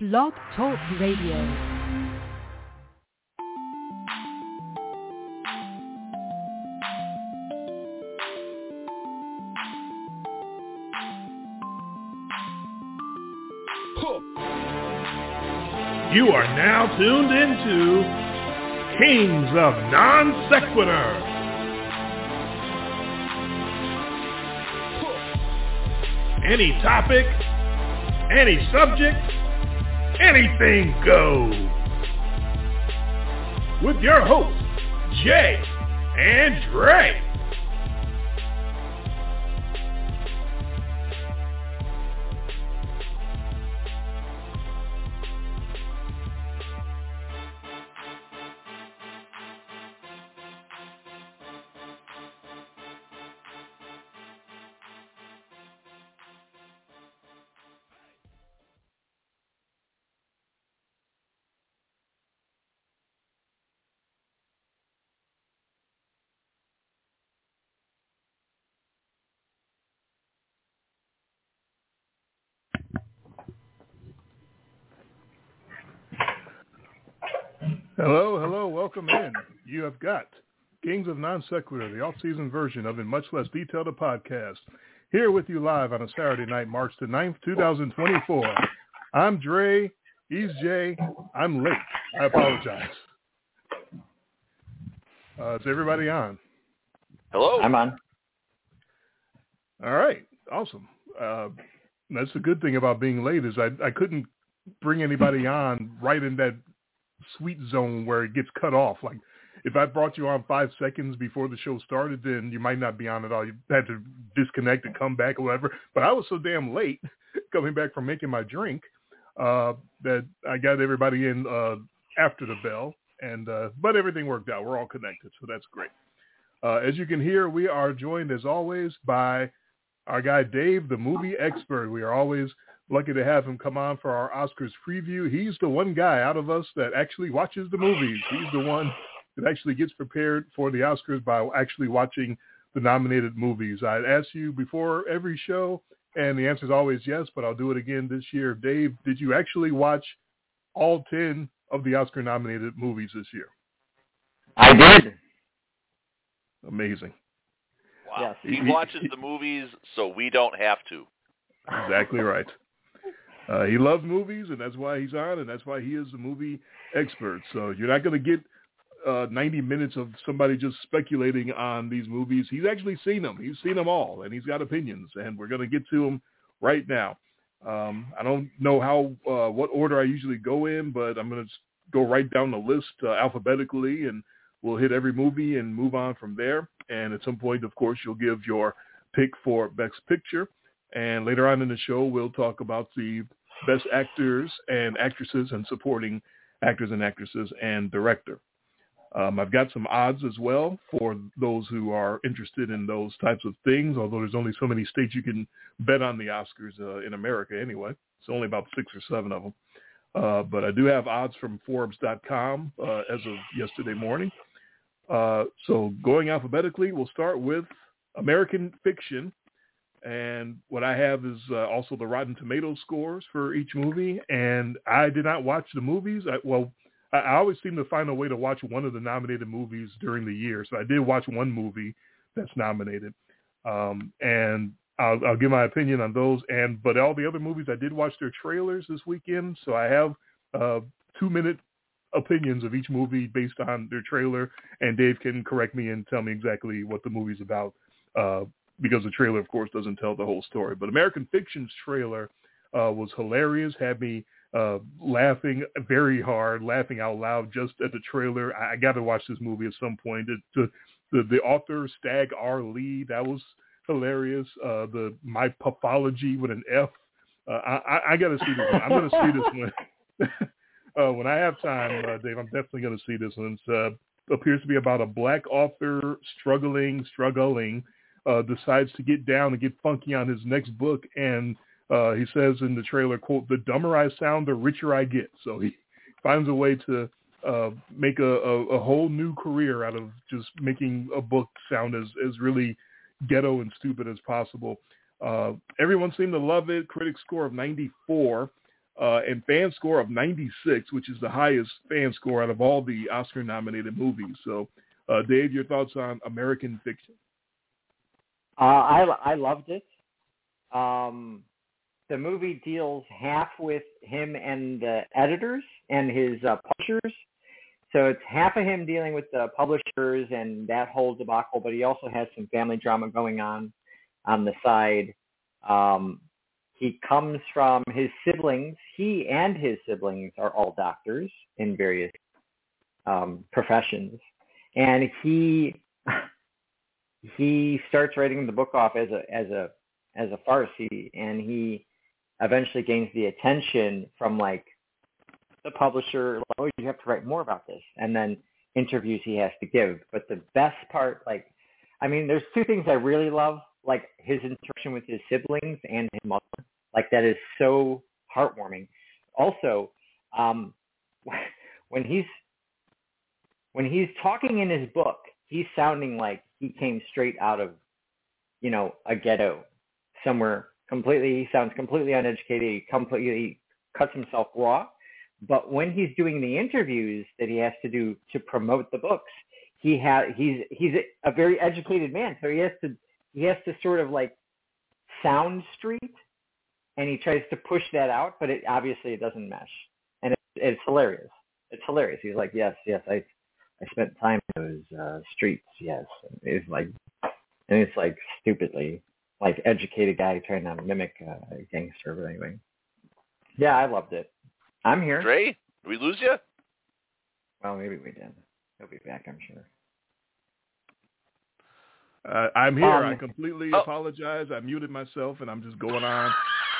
Blog Talk Radio. You are now tuned into Kings of Non Sequitur. Any topic, any subject, anything goes. With your hosts, Jay and Dre. Hello, welcome in. You have got Kings of Non Sequitur, the off-season version of In Much Less Detail, the podcast. Here with you live on a Saturday night, March the 9th, 2024. I'm Dre, he's Jay, I'm late. I apologize. Is everybody on? Hello. I'm on. All right, awesome. That's the good thing about being late is I couldn't bring anybody on right in that sweet zone where it gets cut off. Like if I brought you on 5 seconds before the show started, then you might not be on at all. You had to disconnect and come back or whatever. But I was so damn late coming back from making my drink that I got everybody in after the bell. And but everything worked out. We're all connected, so that's great. As you can hear, we are joined as always by our guy Dave, the movie expert. We are always lucky to have him come on for our Oscars preview. He's the one guy out of us that actually watches the movies. He's the one that actually gets prepared for the Oscars by actually watching the nominated movies. I'd ask you before every show, and the answer is always yes, but I'll do it again this year. Dave, did you actually watch all 10 of the Oscar-nominated movies this year? I did. Amazing. Wow. Yes. He watches the movies so we don't have to. Exactly right. He loves movies, and that's why he's on, and that's why he is the movie expert. So you're not going to get 90 minutes of somebody just speculating on these movies. He's actually seen them. He's seen them all, and he's got opinions, and we're going to get to them right now. I don't know what order I usually go in, but I'm going to go right down the list alphabetically, and we'll hit every movie and move on from there. And at some point, of course, you'll give your pick for Best Picture. And later on in the show, we'll talk about the best actors and actresses and supporting actors and actresses and director. I've got some odds as well for those who are interested in those types of things, although there's only so many states you can bet on the Oscars in America anyway. It's only about 6 or 7 of them. But I do have odds from Forbes.com as of yesterday morning. So going alphabetically, we'll start with American Fiction. And what I have is also the Rotten Tomatoes scores for each movie. And I did not watch the movies. I always seem to find a way to watch one of the nominated movies during the year. So I did watch one movie that's nominated. And I'll give my opinion on those. But all the other movies, I did watch their trailers this weekend. So I have 2-minute opinions of each movie based on their trailer. And Dave can correct me and tell me exactly what the movie's about. Because the trailer, of course, doesn't tell the whole story. But American Fiction's trailer was hilarious, had me laughing very hard, laughing out loud just at the trailer. I got to watch this movie at some point. The author, Stag R. Lee, that was hilarious. My Pathology with an F. I got to see this one. I'm going to see this one. When I have time, Dave, I'm definitely going to see this one. It appears to be about a black author struggling, decides to get down and get funky on his next book. And he says in the trailer, quote, "The dumber I sound, the richer I get." So he finds a way to make a whole new career out of just making a book sound as really ghetto and stupid as possible. Everyone seemed to love it. Critic score of 94. and fan score of 96, which is the highest fan score out of all the Oscar-nominated movies. So, Dave, your thoughts on American Fiction? I loved it. The movie deals half with him and the editors and his publishers. So it's half of him dealing with the publishers and that whole debacle, but he also has some family drama going on the side. He comes from his siblings. He and his siblings are all doctors in various professions. And he starts writing the book off as a farce, and he eventually gains the attention from like the publisher, like, oh, you have to write more about this, and then interviews he has to give. But the best part, like, I mean, there's two things I really love, like his interaction with his siblings and his mother. Like, that is so heartwarming. Also, when he's talking in his book, he's sounding like he came straight out of, you know, a ghetto somewhere. He sounds completely uneducated. He completely cuts himself raw. But when he's doing the interviews that he has to do to promote the books, he's a very educated man. So he has to sort of like sound street, and he tries to push that out, but it doesn't mesh. And it's hilarious. It's hilarious. He's like, yes, I spent time in those streets, yes. It's like, and it's like stupidly, like educated guy trying to mimic a gangster, but anyway. Yeah, I loved it. I'm here. Dre, did we lose you? Well, maybe we did. He'll be back, I'm sure. I'm here. I completely apologize. I muted myself, and I'm just going on.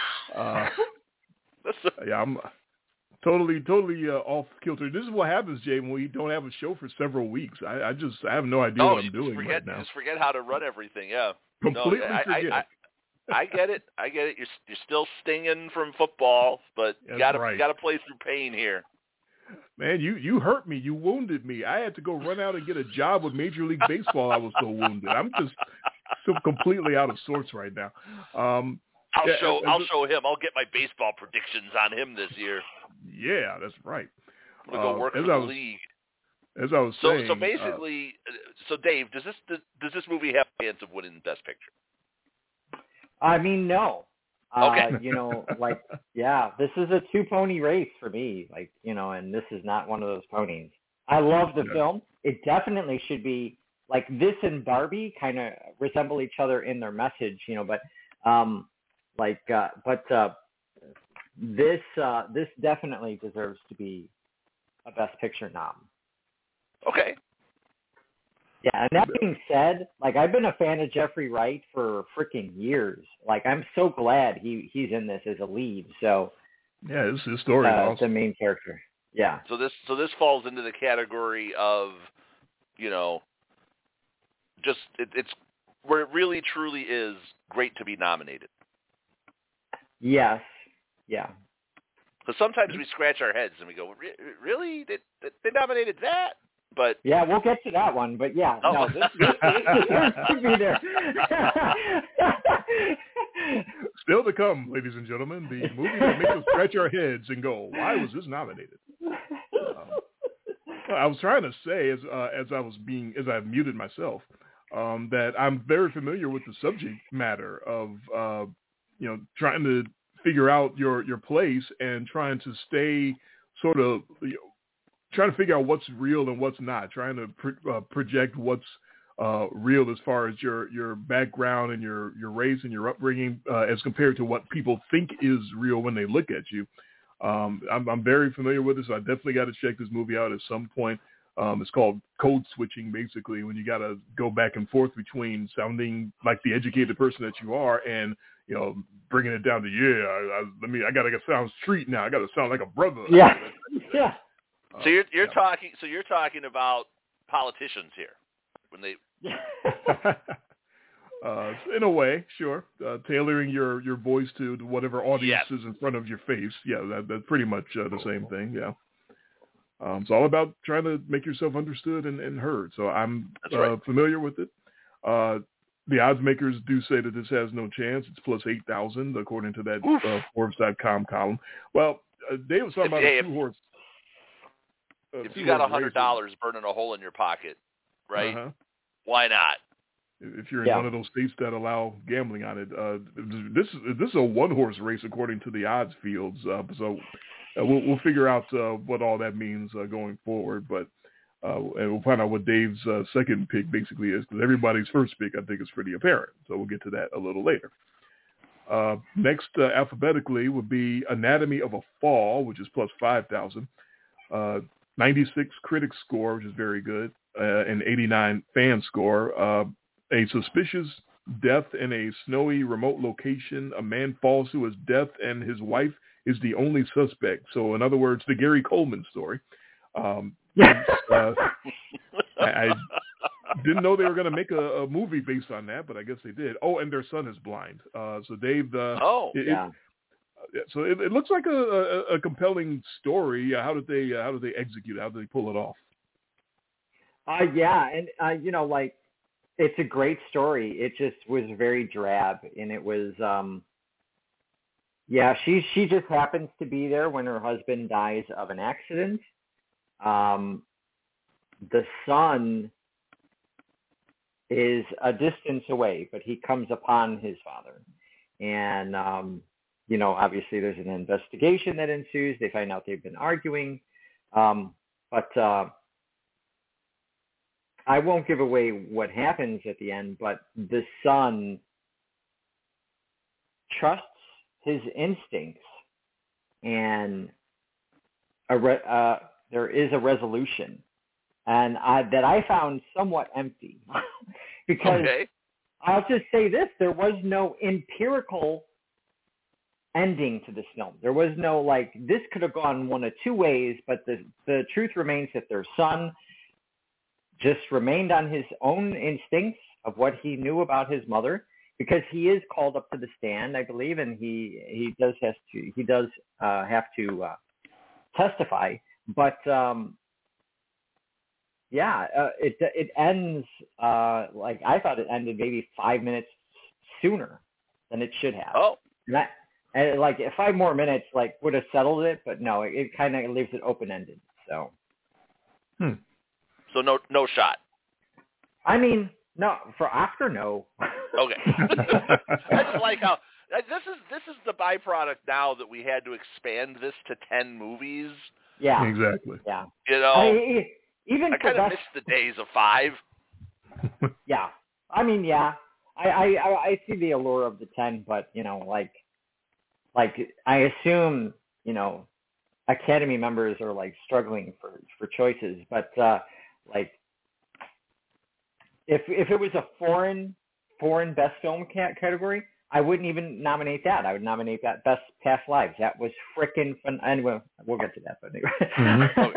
Yeah, I'm totally off kilter. This is what happens, Jay, when we don't have a show for several weeks. I have no idea what I'm doing right now. You just forget how to run everything. Yeah, completely forget. I get it. You're still stinging from football, but you gotta play through pain here. Man, you hurt me. You wounded me. I had to go run out and get a job with Major League Baseball. I was so wounded. I'm just so completely out of sorts right now. I'll show him. I'll get my baseball predictions on him this year. Yeah, that's right. I'm gonna go work for the league. As I was saying. So basically, Dave, does this movie have a chance of winning Best Picture? I mean, no. Okay. You know, like, yeah, this is a two-pony race for me, like, you know, and this is not one of those ponies. I love the film. It definitely should be, like, this and Barbie kind of resemble each other in their message, you know, but, this definitely deserves to be a Best Picture nom. Okay. Yeah, and that being said, like, I've been a fan of Jeffrey Wright for freaking years. Like, I'm so glad he's in this as a lead. So yeah, this is story. The main character. Yeah. So this falls into the category of, you know, just it's where it really truly is great to be nominated. Yes. Yeah. Because sometimes we scratch our heads and we go, really? They nominated that? But yeah, we'll get to that one. But yeah, no, this deserves to be there. Still to come, ladies and gentlemen, the movie that makes us scratch our heads and go, why was this nominated? I was trying to say, as I muted myself, that I'm very familiar with the subject matter of, you know, trying to figure out your place and trying to stay sort of, you know, trying to figure out what's real and what's not, trying to project what's real as far as your background and your race and your upbringing as compared to what people think is real when they look at you. I'm very familiar with this. So I definitely got to check this movie out at some point. It's called code switching, basically, when you got to go back and forth between sounding like the educated person that you are and, you know, bringing it down to, I got to sound street now. I got to sound like a brother. Yeah. Yeah. So you're talking about politicians here when they in a way, sure, tailoring your voice to whatever audience is in front of your face. Yeah, that's pretty much the same thing. Yeah, it's all about trying to make yourself understood and heard. So I'm familiar with it. the odds makers do say that this has no chance. It's plus 8,000 according to that Forbes.com column. Well, Dave was talking about a two-horse. If you got $100 burning a hole in your pocket, right? Why not? If you're in one of those states that allow gambling on it, this is a one-horse race according to the odds fields. So we'll figure out what all that means going forward. But and we'll find out what Dave's second pick basically is, because everybody's first pick, I think, is pretty apparent. So we'll get to that a little later. Next, alphabetically, would be Anatomy of a Fall, which is plus 5,000. 96 critic score, which is very good, and 89 fan score. A suspicious death in a snowy remote location. A man falls to his death, and his wife is the only suspect. So, in other words, the Gary Coleman story. I didn't know they were going to make a movie based on that, but I guess they did. Oh, and their son is blind. So Dave, so it looks like a compelling story. How did they execute it? How did they pull it off? And it's a great story. It just was very drab, and it was she just happens to be there when her husband dies of an accident. The son is a distance away, but he comes upon his father. And, obviously there's an investigation that ensues. They find out they've been arguing. But I won't give away what happens at the end, but the son trusts his instincts, and there is a resolution, and that I found somewhat empty because I'll just say this: there was no empirical ending to this film. There was no this could have gone one of two ways, but the truth remains that their son just remained on his own instincts of what he knew about his mother, because he is called up to the stand, I believe, and he does have to testify. But it ends I thought it ended maybe 5 minutes sooner than it should have. Oh, and 5 more minutes would have settled it, but no, it kind of leaves it open ended. So. So no shot. I mean, no, for Oscar, no. Okay. I just like how this is the byproduct now that we had to expand this to 10 movies. Yeah, exactly. Yeah, I kind of miss the days of 5. Yeah, I mean, yeah, I see the allure of the 10, but I assume Academy members are struggling for choices, but if it was a foreign best film category, I wouldn't even nominate that. I would nominate that Best Past Lives. That was frickin' fun. Anyway, we'll get to that, but anyway.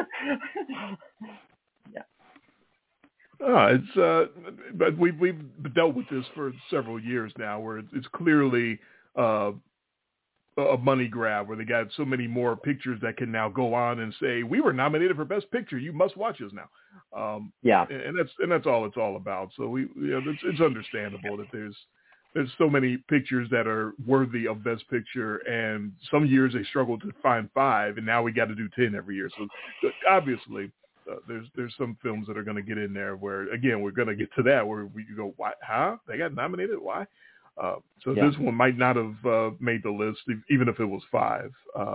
It's but we've dealt with this for several years now, where it's clearly a money grab, where they got so many more pictures that can now go on and say, we were nominated for Best Picture, you must watch us now. And that's all it's all about. So it's understandable that there's so many pictures that are worthy of Best Picture, and some years they struggle to find 5, and now we got to do 10 every year. So obviously there's some films that are going to get in there where, again, we're going to get to that, where we go, why? Huh? They got nominated? Why? This one might not have made the list, even if it was 5.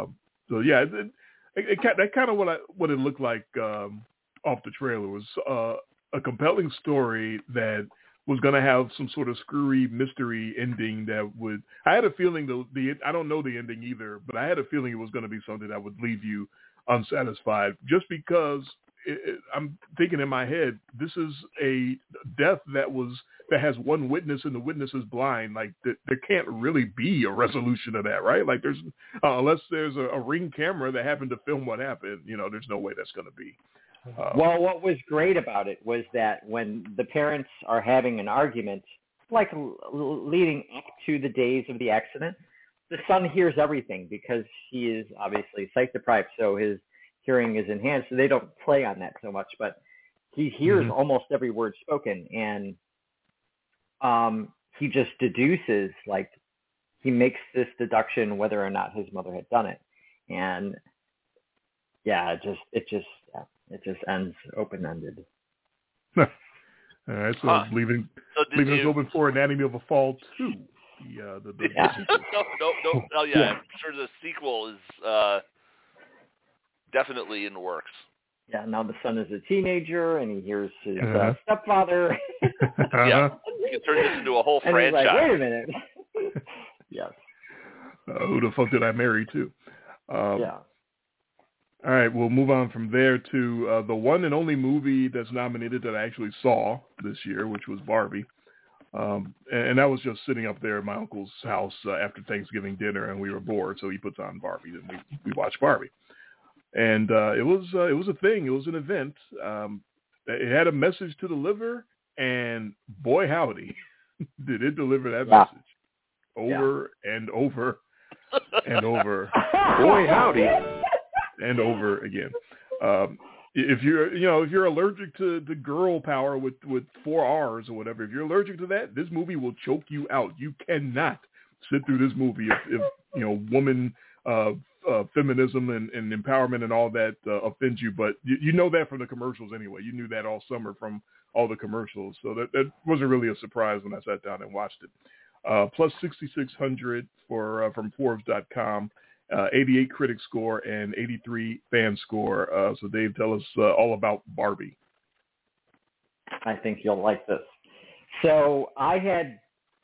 That kind of what it looked like off the trailer was a compelling story that was going to have some sort of screwy mystery ending that would. I had a feeling I don't know the ending either, but I had a feeling it was going to be something that would leave you unsatisfied, just because I'm thinking in my head, this is a death that has one witness and the witness is blind. There can't really be a resolution of that, right? There's unless there's a Ring camera that happened to film what happened, there's no way that's going to be. Well, what was great about it was that when the parents are having an argument, leading up to the days of the accident, the son hears everything because he is obviously sight deprived, so his hearing is enhanced. So they don't play on that so much, but he hears almost every word spoken. And he just deduces, like, he makes this deduction whether or not his mother had done it. And yeah, it just ends open-ended. All right, so leaving us open for Anatomy of a Fall 2. No. Oh yeah, I'm sure the sequel is definitely in the works. Yeah, now the son is a teenager, and he hears his stepfather. Yeah, you can turn this into a whole and franchise. He's like, wait a minute. Yes. Who the fuck did I marry to? Yeah. All right, we'll move on from there to the one and only movie that's nominated that I actually saw this year, which was Barbie. And I was just sitting up there at my uncle's house after Thanksgiving dinner, and we were bored, so he puts on Barbie, and we watched Barbie. And it was a thing. It was an event. It had a message to deliver, and boy howdy, did it deliver that message over and over and over. Boy howdy, and over again. If you're allergic to allergic power with 4 R's or whatever, if you're allergic to that, this movie will choke you out. You cannot sit through this movie if woman feminism and empowerment and all that offends you. But you know that from the commercials anyway. You knew that all summer from all the commercials. So that wasn't really a surprise when I sat down and watched it. Plus 6,600 from Forbes.com. 88 critic score and 83 fan score. So Dave, tell us all about Barbie. I think you'll like this. So I had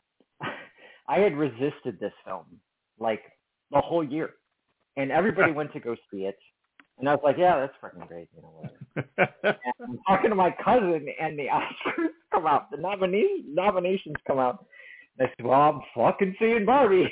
resisted this film like the whole year, and everybody went to go see it, and I was like, yeah, that's freaking great, whatever. And I'm talking to my cousin, and the Oscars come out, the nominations come out. I said, well, I'm fucking seeing Barbie.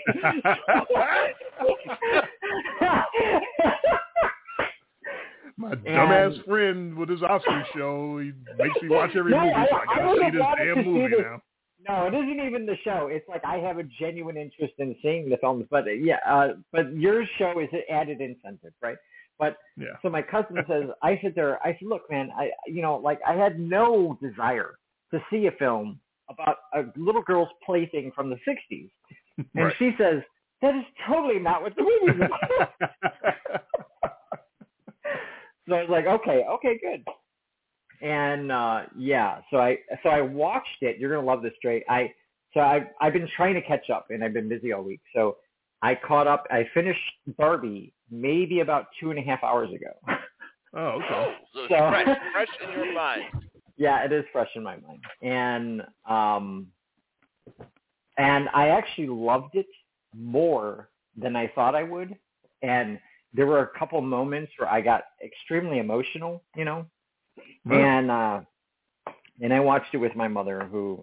My dumbass friend with his Oscar show, he makes me watch every movie, so I gotta see this damn movie now. No, it isn't even the show. It's like I have a genuine interest in seeing the films, but but your show is an added incentive, right? But so my cousin says, I said, look, man, I had no desire to see a film about a little girl's plaything from the 60s. And she says, that is totally not what the movie is about. So I was like, okay, good. And so I watched it. You're gonna love this, Dre. I've been trying to catch up, and I've been busy all week. So I caught up. I finished Barbie maybe about 2.5 hours ago. Oh, okay. So fresh in your mind. Yeah, it is fresh in my mind, and I actually loved it more than I thought I would. And there were a couple moments where I got extremely emotional, and I watched it with my mother, who,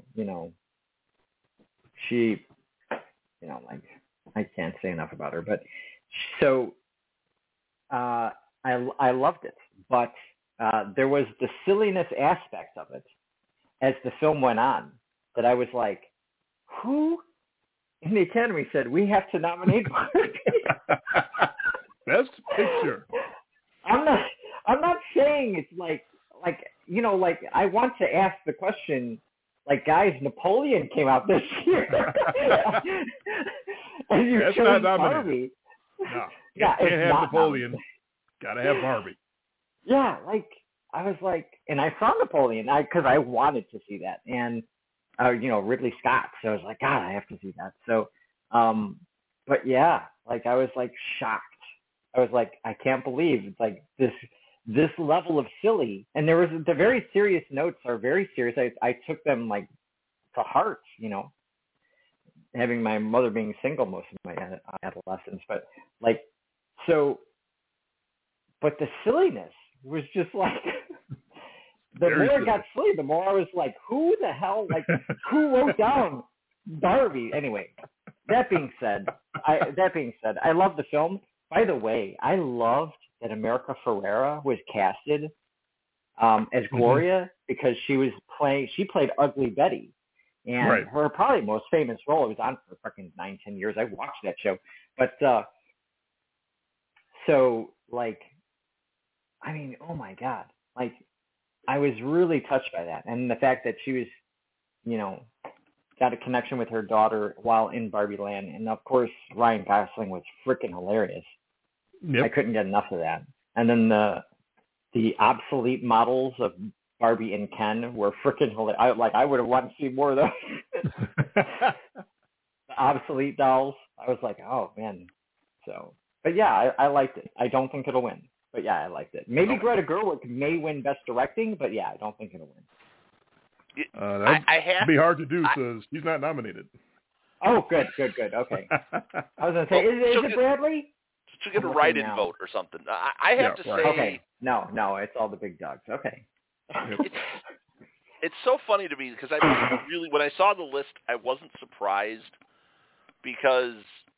she, like, I can't say enough about her, but so I loved it, but there was the silliness aspect of it as the film went on that I was like, who in the Academy said we have to nominate Barbie? Best Picture. I'm not saying it's like I want to ask the question, like, guys, Napoleon came out this year. And you chose Barbie. No, can't have Napoleon. Gotta have Barbie. Yeah, like, I was like, and I saw Napoleon because I wanted to see that, and Ridley Scott. So I was like, God, I have to see that. So, but yeah, like, I was like shocked. I was like, I can't believe it's like this level of silly. And there was the very serious notes are very serious. I took them like to heart, having my mother being single most of my adolescence, but like, so, but the silliness was just like, the more it got silly, the more I was like, who the hell, like, who wrote down Barbie? Anyway, that being said, I love the film. By the way, I loved that America Ferrera was casted as Gloria because she played Ugly Betty. And her probably most famous role, it was on for fucking 9-10 years. I watched that show. But so, like, I mean, oh my God. Like, I was really touched by that. And the fact that she was, got a connection with her daughter while in Barbie Land. And of course, Ryan Gosling was freaking hilarious. Yep. I couldn't get enough of that. And then the obsolete models of Barbie and Ken were freaking hilarious. I would have wanted to see more of those. The obsolete dolls. I was like, oh man. So, but yeah, I liked it. I don't think it'll win, but yeah, I liked it. Maybe Greta Gerwig may win Best Directing, but yeah, I don't think it'll win. That'd be hard to do because he's not nominated. Oh, good. Okay. I was gonna say, is it Bradley? To get a write-in vote or something. I have to say. Okay. No, it's all the big dogs. Okay. It's so funny to me because I really, when I saw the list, I wasn't surprised because,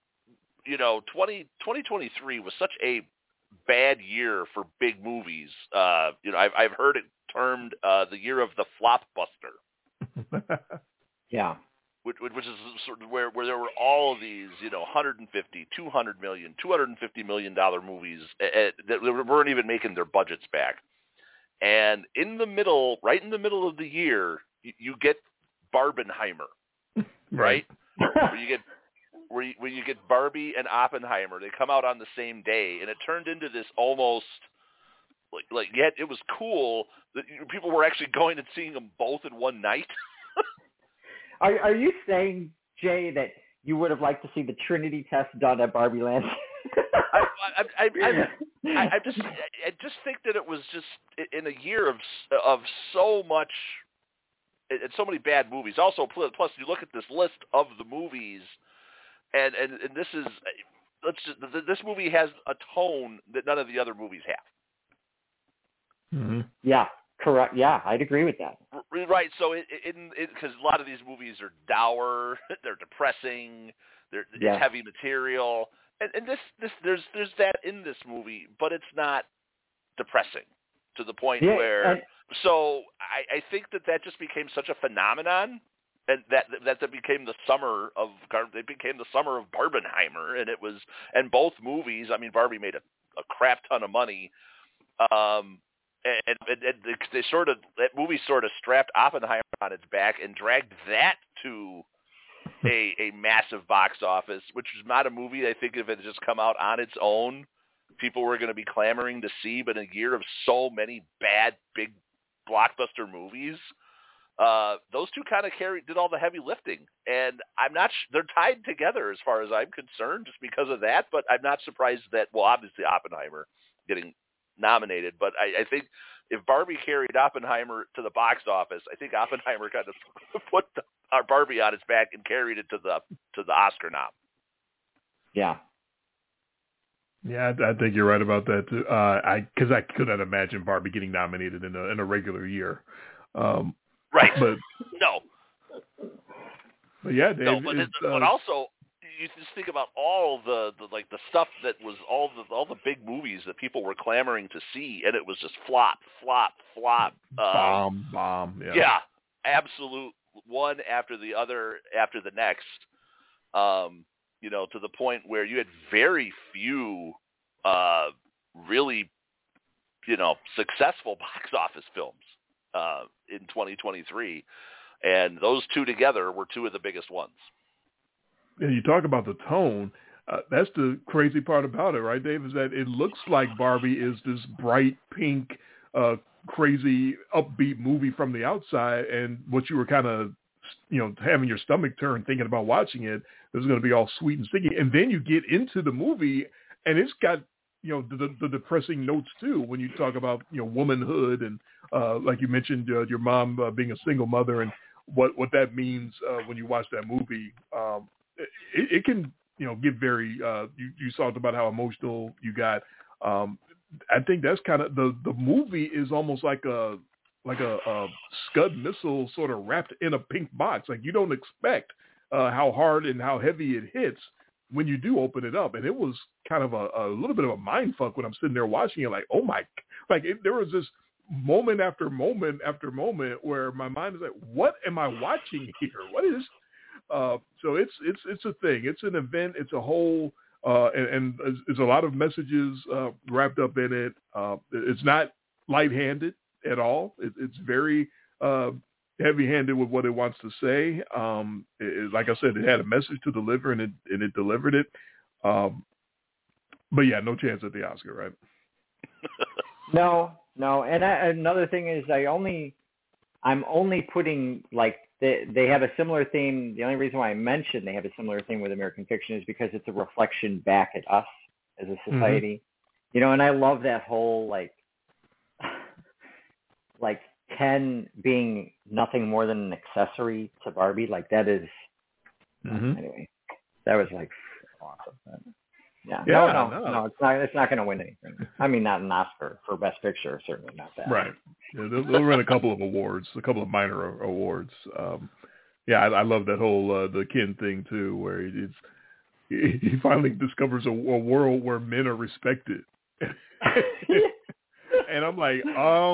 2023 was such a bad year for big movies. I've heard it termed the year of the flopbuster. Yeah. Which is sort of where there were all of these, 150, 200 million, $250 million movies that weren't even making their budgets back. And right in the middle of the year, you get Barbenheimer, right? where you get Barbie and Oppenheimer. They come out on the same day, and it turned into this almost like yet it was cool that people were actually going and seeing them both in one night. Are you saying, Jay, that you would have liked to see the Trinity test done at Barbie Land? I just think that it was just in a year of so much and so many bad movies. Also, plus you look at this list of the movies, and this is this movie has a tone that none of the other movies have. Mm-hmm. Yeah. Correct. Yeah, I'd agree with that. Right. So because a lot of these movies are dour, they're depressing, it's heavy material, and there's that in this movie, but it's not depressing to the point where. So I think that just became such a phenomenon, and that became the summer of Barbenheimer, and both movies. I mean, Barbie made a crap ton of money. And that movie sort of strapped Oppenheimer on its back and dragged that to a massive box office, which is not a movie I think if it had just come out on its own, people were going to be clamoring to see. But in a year of so many bad, big blockbuster movies, those two kind of did all the heavy lifting. And I'm not they're tied together as far as I'm concerned just because of that. But I'm not surprised that, well, obviously Oppenheimer getting nominated, but I think if Barbie carried Oppenheimer to the box office, I think Oppenheimer kind of put our Barbie on its back and carried it to the Oscar nom. Yeah. Yeah, I think you're right about that too. Because I could not imagine Barbie getting nominated in a regular year. Right. But no. But yeah, Dave. No, but also. You just think about all the stuff that was all the big movies that people were clamoring to see, and it was just flop. Bomb. Yeah, absolute one after the other after the next. To the point where you had very few really, successful box office films in 2023, and those two together were two of the biggest ones. And you talk about the tone. That's the crazy part about it, right, Dave? Is that it looks like Barbie is this bright pink, crazy, upbeat movie from the outside, and what you were kind of, having your stomach turn thinking about watching it, is going to be all sweet and sticky. And then you get into the movie, and it's got, the depressing notes too. When you talk about, womanhood and, like you mentioned, your mom being a single mother and what that means when you watch that movie. It can, get very, you talked about how emotional you got. I think that's kind of, the movie is almost like a Scud missile sort of wrapped in a pink box. Like you don't expect how hard and how heavy it hits when you do open it up. And it was kind of a little bit of a mind fuck when I'm sitting there watching it like, oh my, there was this moment after moment after moment where my mind is like, what am I watching here? What is, so it's a thing. It's an event. It's a whole, and there's a lot of messages wrapped up in it. It's not lightheanded at all. It's very heavy-handed with what it wants to say. Like I said, it had a message to deliver, and it delivered it. But yeah, no chance at the Oscar, right? No. And another thing is, I'm only putting, like, they have a similar theme. The only reason why I mentioned they have a similar theme with American Fiction is because it's a reflection back at us as a society. You know, and I love that whole, like Ken being nothing more than an accessory to Barbie. Like, that is, anyway, that was, like, awesome. Yeah. No, it's not going to win anything. I mean, not an Oscar for Best Picture, certainly not that. Right. Yeah, they'll win a couple of awards, a couple of minor awards. I love that whole the Ken thing too, where he finally discovers a world where men are respected. And I'm like,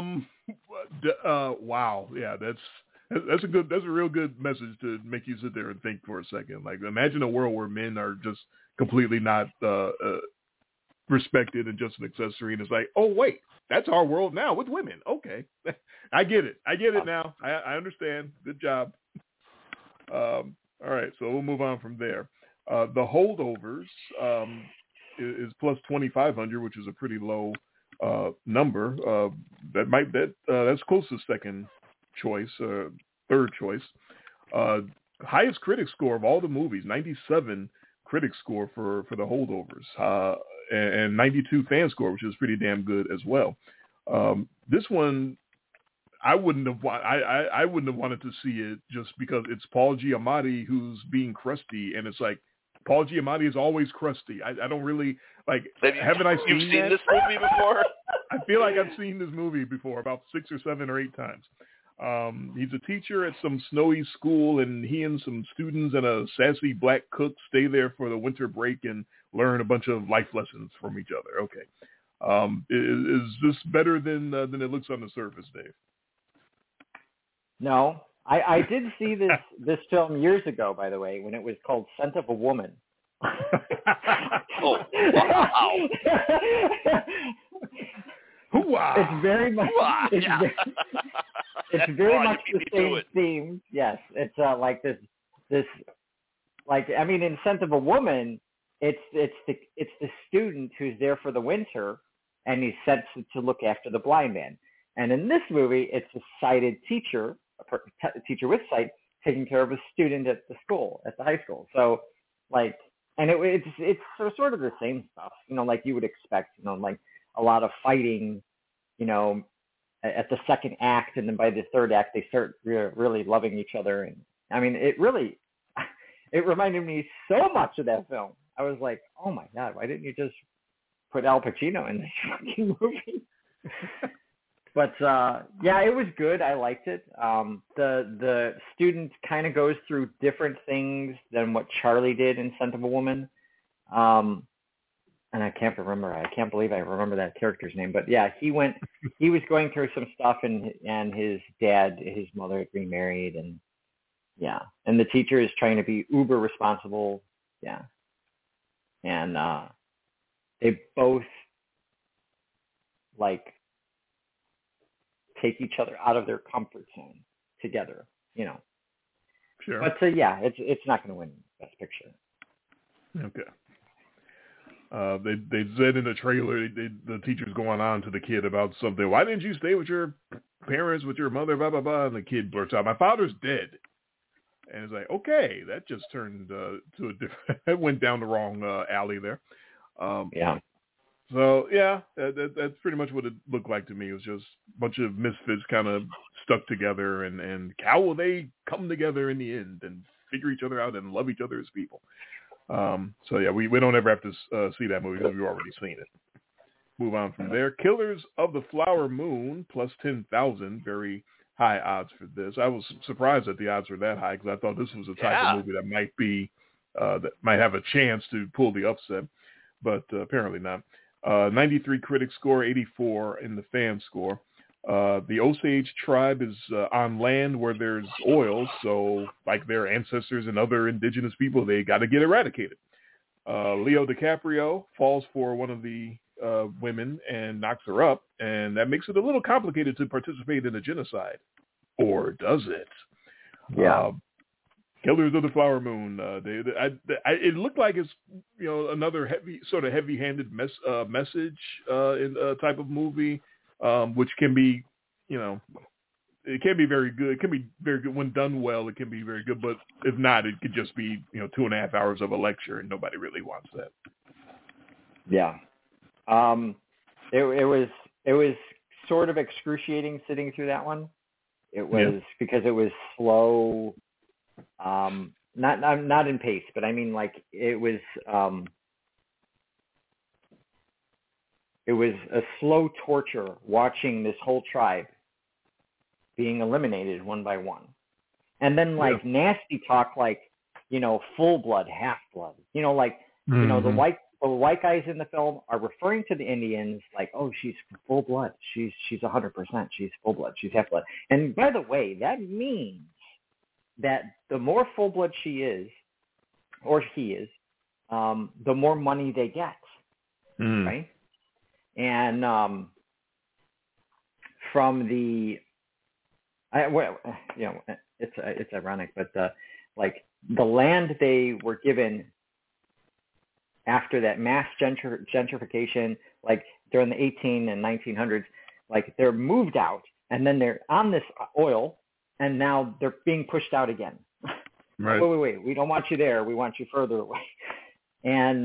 wow, yeah, that's a real good message to make you sit there and think for a second. Like, imagine a world where men are just completely not respected and just an accessory, and it's like, oh wait, that's our world now with women. Okay, I get it now. I understand. Good job. All right, so we'll move on from there. The Holdovers is plus 2,500, which is a pretty low number. That's close to second choice, third choice. Highest critic score of all the movies, 97 critic score for the Holdovers, and 92 fan score, which is pretty damn good as well. This one, I wouldn't have wanted to see it just because it's Paul Giamatti who's being crusty, and it's like, Paul Giamatti is always crusty. I don't really like. Haven't I seen You've seen this movie before? I feel like I've seen this movie before about 6 or 7 or 8 times. He's a teacher at some snowy school, and he and some students and a sassy black cook stay there for the winter break and learn a bunch of life lessons from each other. Okay, is this better than it looks on the surface, Dave? No. I did see this film years ago, by the way, when it was called Scent of a Woman. Oh, wow. It's very much it's very much the same theme. Yes, it's like this like, I mean, in Scent of a Woman, it's the student who's there for the winter, and he's sent to look after the blind man. And in this movie, it's a sighted teacher, a teacher with sight, taking care of a student at the school, at the high school. So, like, and it's sort of the same stuff, you know, like you would expect, you know, like a lot of fighting, you know, at the second act, and then by the third act, they start really loving each other. And I mean, it reminded me so much of that film. I was like, oh my God, why didn't you just put Al Pacino in this fucking movie? But yeah, it was good. I liked it. The student kind of goes through different things than what Charlie did in Scent of a Woman. And I can't believe I remember that character's name. But yeah, he was going through some stuff, and his mother had remarried, and yeah. And the teacher is trying to be uber responsible. Yeah. And they both like take each other out of their comfort zone together, you know. Sure. But yeah, it's not going to win Best Picture. Okay. They said in the trailer, the teacher's going on to the kid about something. Why didn't you stay with your parents, with your mother, blah, blah, blah? And the kid blurts out, my father's dead. And it's like, okay, that just turned to a different, it went down the wrong alley there. Yeah. So, yeah, that's pretty much what it looked like to me. It was just a bunch of misfits kind of stuck together, and how will they come together in the end and figure each other out and love each other as people? So, yeah, we don't ever have to see that movie because we've already seen it. Move on from there. Killers of the Flower Moon, plus 10,000, very high odds for this. I was surprised that the odds were that high because I thought this was a type of movie that might be that might have a chance to pull the upset, but apparently not. 93 critic score, 84 in the fan score. The Osage tribe is on land where there's oil, so like their ancestors and other indigenous people, they got to get eradicated. Leo DiCaprio falls for one of the women and knocks her up, and that makes it a little complicated to participate in a genocide or does it? Yeah. Killers of the Flower Moon. It looked like it's another heavy-handed message in type of movie, which can be it can be very good. It can be very good when done well. It can be very good, but if not, it could just be 2.5 hours of a lecture, and nobody really wants that. Yeah. It was sort of excruciating sitting through that one. It was because it was slow. Not in pace, but I mean, like, it was a slow torture watching this whole tribe being eliminated one by one, and then nasty talk, like, full blood, half blood, the white guys in the film are referring to the Indians like, oh, she's full blood, she's 100%, she's full blood, she's half blood, and by the way, that means that the more full-blood she is, or he is, the more money they get, right? And from it's ironic, but the land they were given after that mass gentrification, like during the 18 and 1900s, like, they're moved out, and then they're on this oil. And now they're being pushed out again. Right. Wait. We don't want you there. We want you further away. And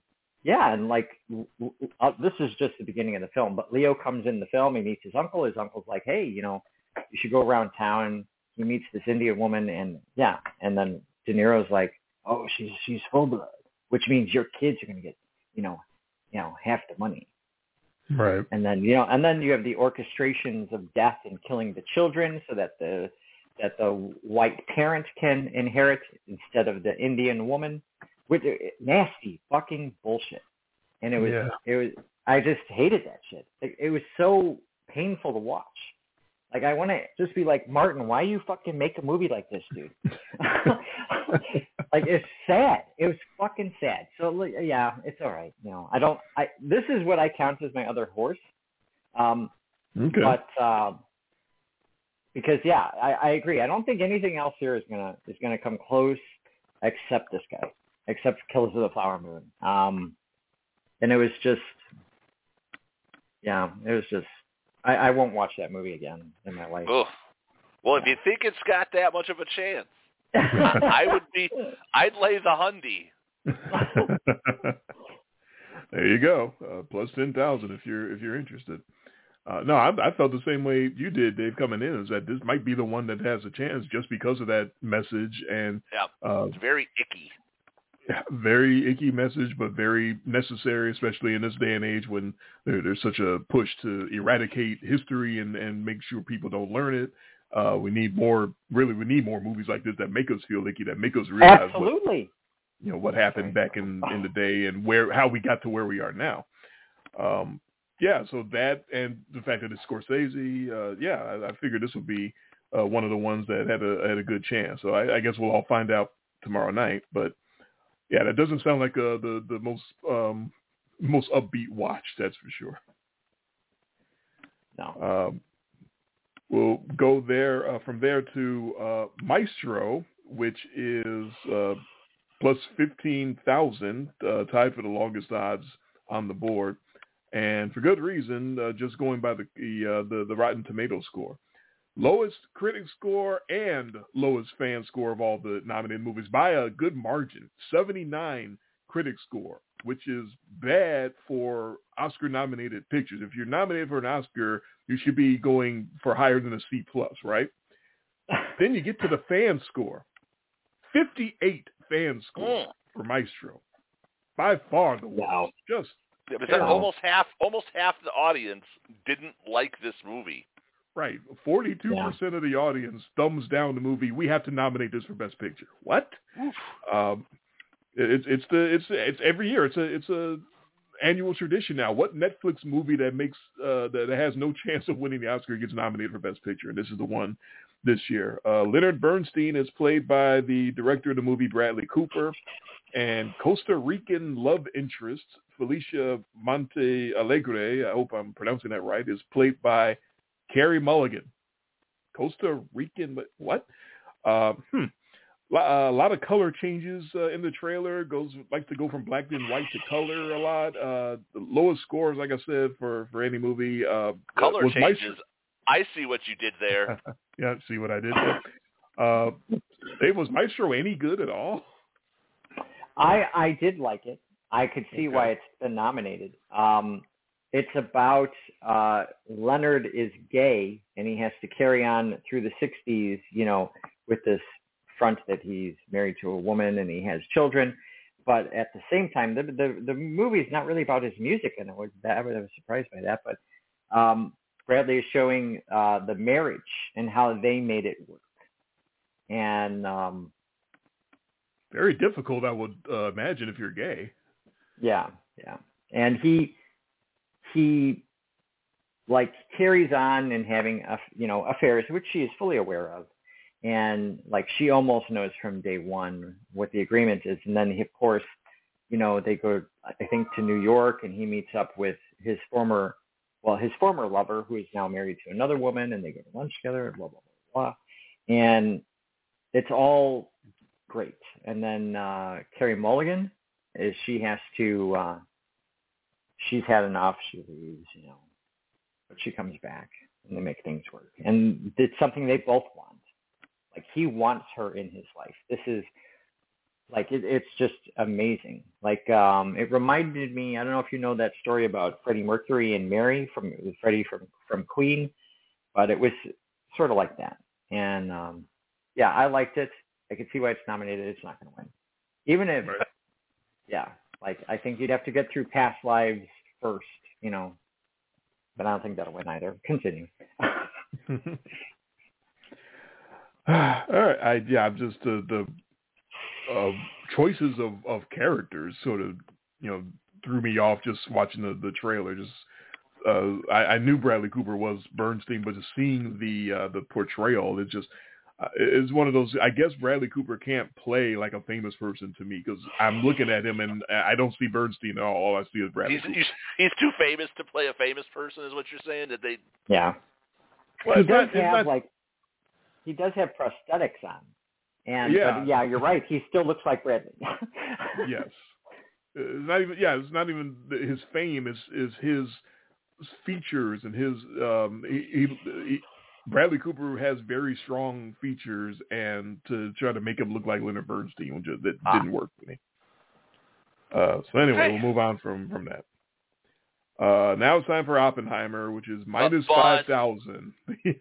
this is just the beginning of the film. But Leo comes in the film. He meets his uncle. His uncle's like, hey, you should go around town. He meets this Indian woman, and then De Niro's like, oh, she's full blood, which means your kids are going to get, half the money. Right. And then you have the orchestrations of death and killing the children so that the white parent can inherit instead of the Indian woman, with nasty fucking bullshit. And it was I just hated that shit. It was so painful to watch. Like, I want to just be like, Martin, why you fucking make a movie like this, dude? Like, it's sad. It was fucking sad. So, yeah, it's all right. This is what I count as my other horse. Okay. But because, I agree. I don't think anything else here is gonna come close except this guy, except Killers of the Flower Moon. And it was just, I won't watch that movie again in my life. Ugh. Well, if you think it's got that much of a chance, I'd lay the hundy. There you go. Plus 10,000 if you're interested. No, I felt the same way you did, Dave, coming in, is that this might be the one that has a chance just because of that message. And it's very icky. Very icky message, but very necessary, especially in this day and age when there's such a push to eradicate history and make sure people don't learn it. We need more movies like this that make us feel icky, that make us realize what happened back in the day and how we got to where we are now. So that, and the fact that it's Scorsese, I figured this would be one of the ones that had a good chance. So I guess we'll all find out tomorrow night. But yeah, that doesn't sound like the most upbeat watch. That's for sure. No. We'll go there from there to Maestro, which is plus 15,000, tied for the longest odds on the board, and for good reason. Just going by the Rotten Tomatoes score. Lowest critic score and lowest fan score of all the nominated movies by a good margin. 79 critic score, which is bad for Oscar-nominated pictures. If you're nominated for an Oscar, you should be going for higher than a C+, right? Then you get to the fan score. 58 fan score for Maestro. By far the worst. Wow. Just almost half the audience didn't like this movie. Right. 42% of the audience thumbs down the movie. We have to nominate this for Best Picture. What? It's every year. It's a annual tradition now. What Netflix movie that makes that has no chance of winning the Oscar gets nominated for Best Picture? And this is the one this year. Leonard Bernstein is played by the director of the movie, Bradley Cooper, and Costa Rican love interest Felicia Montealegre, I hope I'm pronouncing that right, is played by Carey Mulligan. Costa Rican, but what? A lot of color changes in the trailer. Likes to go from black and white to color a lot. The lowest scores, like I said, for any movie. Color changes. I see what you did there. Yeah, see what I did there. Dave, was Maestro any good at all? I did like it. I could see why it's been nominated. It's about Leonard is gay, and he has to carry on through the 60s, with this front that he's married to a woman and he has children. But at the same time, the movie is not really about his music, and I was surprised by that. But Bradley is showing the marriage and how they made it work. And very difficult, I would imagine, if you're gay. Yeah. And he like carries on and having affairs, which she is fully aware of, and like she almost knows from day one what the agreement is. And then of course, they go, I think, to New York, and he meets up with his former lover, who is now married to another woman, and they go to lunch together, blah blah blah blah, and it's all great. And then Carey Mulligan she has to. She's had enough. She leaves, but she comes back and they make things work. And it's something they both want. Like, he wants her in his life. This is like, it's just amazing. Like, it reminded me, I don't know if you know that story about Freddie Mercury and Mary Freddie from Queen, but it was sort of like that. And I liked it. I can see why it's nominated. It's not going to win. Even if, like, I think you'd have to get through Past Lives first, but I don't think that'll win either. Continue. All right. I'm just the choices of characters sort of, threw me off just watching the trailer. Just I knew Bradley Cooper was Bernstein, but just seeing the portrayal, it just it's one of those. I guess Bradley Cooper can't play like a famous person to me, because I'm looking at him and I don't see Bernstein at all. All I see is Bradley Cooper. He's too famous to play a famous person, is what you're saying? Did they? Yeah. Well, he does have prosthetics on, and but you're right. He still looks like Bradley. Yes. It's not even his fame. Is his features and his he Bradley Cooper has very strong features, and to try to make him look like Leonard Bernstein, that didn't work for me. So anyway, we'll move on from that. Now it's time for Oppenheimer, which is minus 5,000.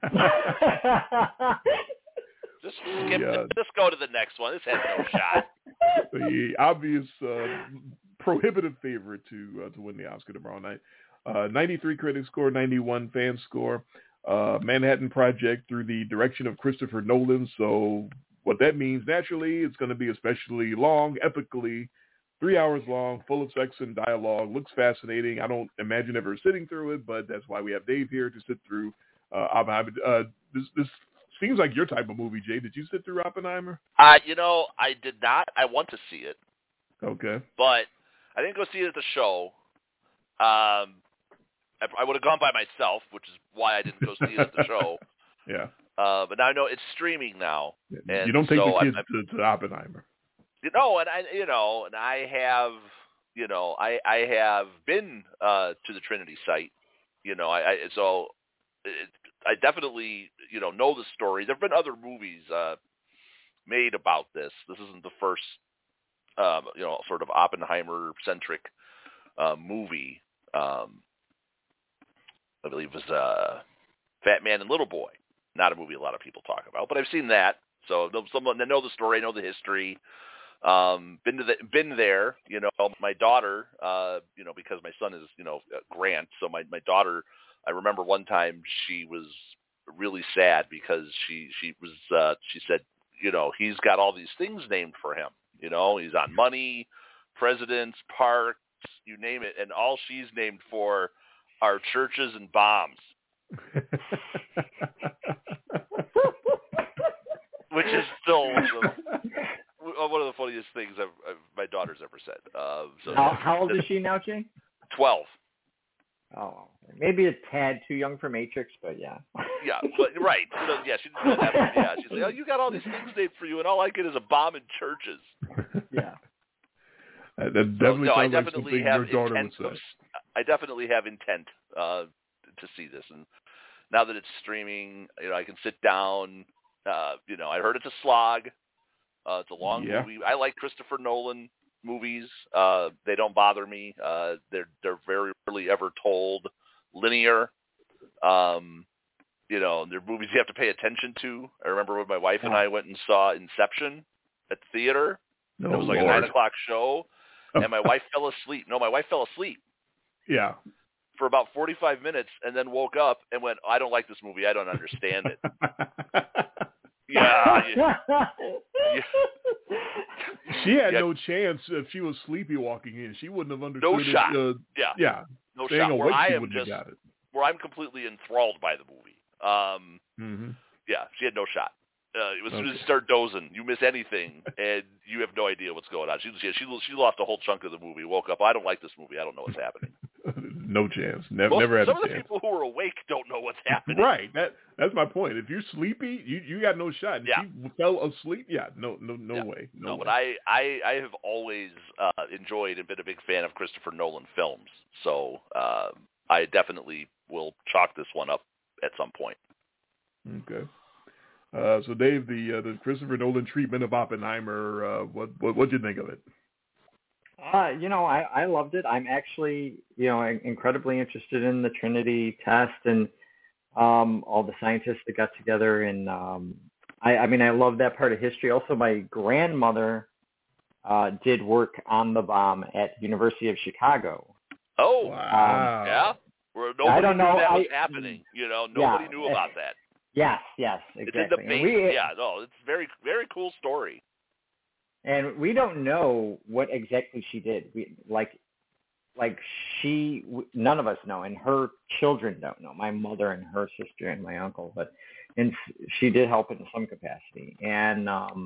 Just skip just go to the next one. This has no shot. The obvious prohibitive favorite to win the Oscar tomorrow night. 93 critic score, 91 fan score. Manhattan Project through the direction of Christopher Nolan. So what that means, naturally, it's going to be especially long, epically 3 hours long, full of sex and dialogue. Looks fascinating. I don't imagine ever sitting through it, but that's why we have Dave here to sit through Oppenheimer. This seems like your type of movie, Jay. Did you sit through Oppenheimer? I did not. I want to see it. Okay. But I didn't go see it at the show. I would have gone by myself, which is why I didn't go see it at the show. Yeah. But now I know it's streaming now. And you don't take the kids to Oppenheimer. And I have, I have been to the Trinity site. I definitely, know the story. There have been other movies made about this. This isn't the first, sort of Oppenheimer-centric movie. I believe it was Fat Man and Little Boy. Not a movie a lot of people talk about, but I've seen that. So someone that know the story, know the history. Been there. My daughter. Because my son is Grant. So my daughter. I remember one time she was really sad because she said, he's got all these things named for him. He's on money, presidents, parks, you name it, and all she's named for are churches and bombs. Which is still one of the funniest things my daughter's ever said. How old is she now, Jay? 12. Oh, Maybe a tad too young for Matrix, but yeah. Yeah, but right. Yeah, she didn't have that. Yeah, she's like, oh, you got all these things made for you, and all I get is a bomb in churches. Yeah. That definitely I sounds like definitely something have your daughter would intent. say. I definitely have intent to see this, and now that it's streaming, I can sit down. I heard it's a slog. It's a long movie. I like Christopher Nolan movies. They don't bother me. They're very rarely ever told linear. They're movies you have to pay attention to. I remember when my wife and I went and saw Inception at the theater. It was like a 9 o'clock show, and my wife fell asleep. No, my wife fell asleep. Yeah. For about 45 minutes, and then woke up and went, I don't like this movie. I don't understand it. Yeah. She had no chance if she was sleepy walking in. She wouldn't have understood no shot. it. Yeah. No Staying shot. awake, she wouldn't have got it. Where I'm completely enthralled by the movie. Yeah, she had no shot. As soon as you start dozing, you miss anything, and you have no idea what's going on. She lost a whole chunk of the movie. Woke up, I don't like this movie. I don't know what's happening. No chance. Never had a chance. Some of the people who are awake don't know what's happening. Right. That's my point. If you're sleepy, you got no shot. If she fell asleep, no way. No way. But I have always enjoyed and been a big fan of Christopher Nolan films. So I definitely will chalk this one up at some point. Okay. So Dave, the Christopher Nolan treatment of Oppenheimer, what'd you think of it? I loved it. I'm actually, incredibly interested in the Trinity test and all the scientists that got together. And I love that part of history. Also, my grandmother did work on the bomb at the University of Chicago. Oh, wow. Yeah? Where nobody knew that was happening. Nobody knew about that. Yes, exactly. It's in the basement. It's a very, very cool story. And we don't know what exactly she did. None of us know, and her children don't know. My mother and her sister and my uncle, and she did help in some capacity. And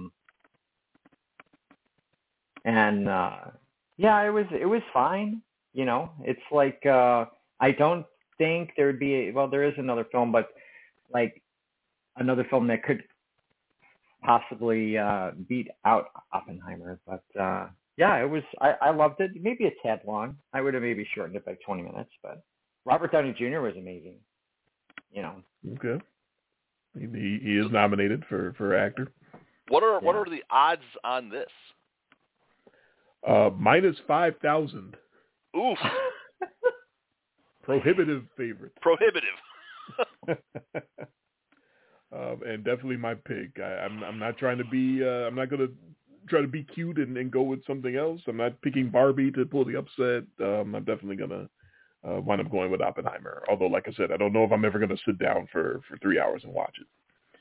it was fine. It's like I don't think there would be there is another film, but like another film that could possibly beat out Oppenheimer. But it was. I loved it. Maybe a tad long. I would have maybe shortened it by 20 minutes. But Robert Downey Jr. was amazing. Okay. He is nominated for actor. What are the odds on this? Minus 5,000. Oof. Prohibitive favorite. Prohibitive. And definitely my pick. I'm not trying to be. I'm not going to try to be cute and go with something else. I'm not picking Barbie to pull the upset. I'm definitely going to wind up going with Oppenheimer. Although, like I said, I don't know if I'm ever going to sit down for 3 hours and watch it.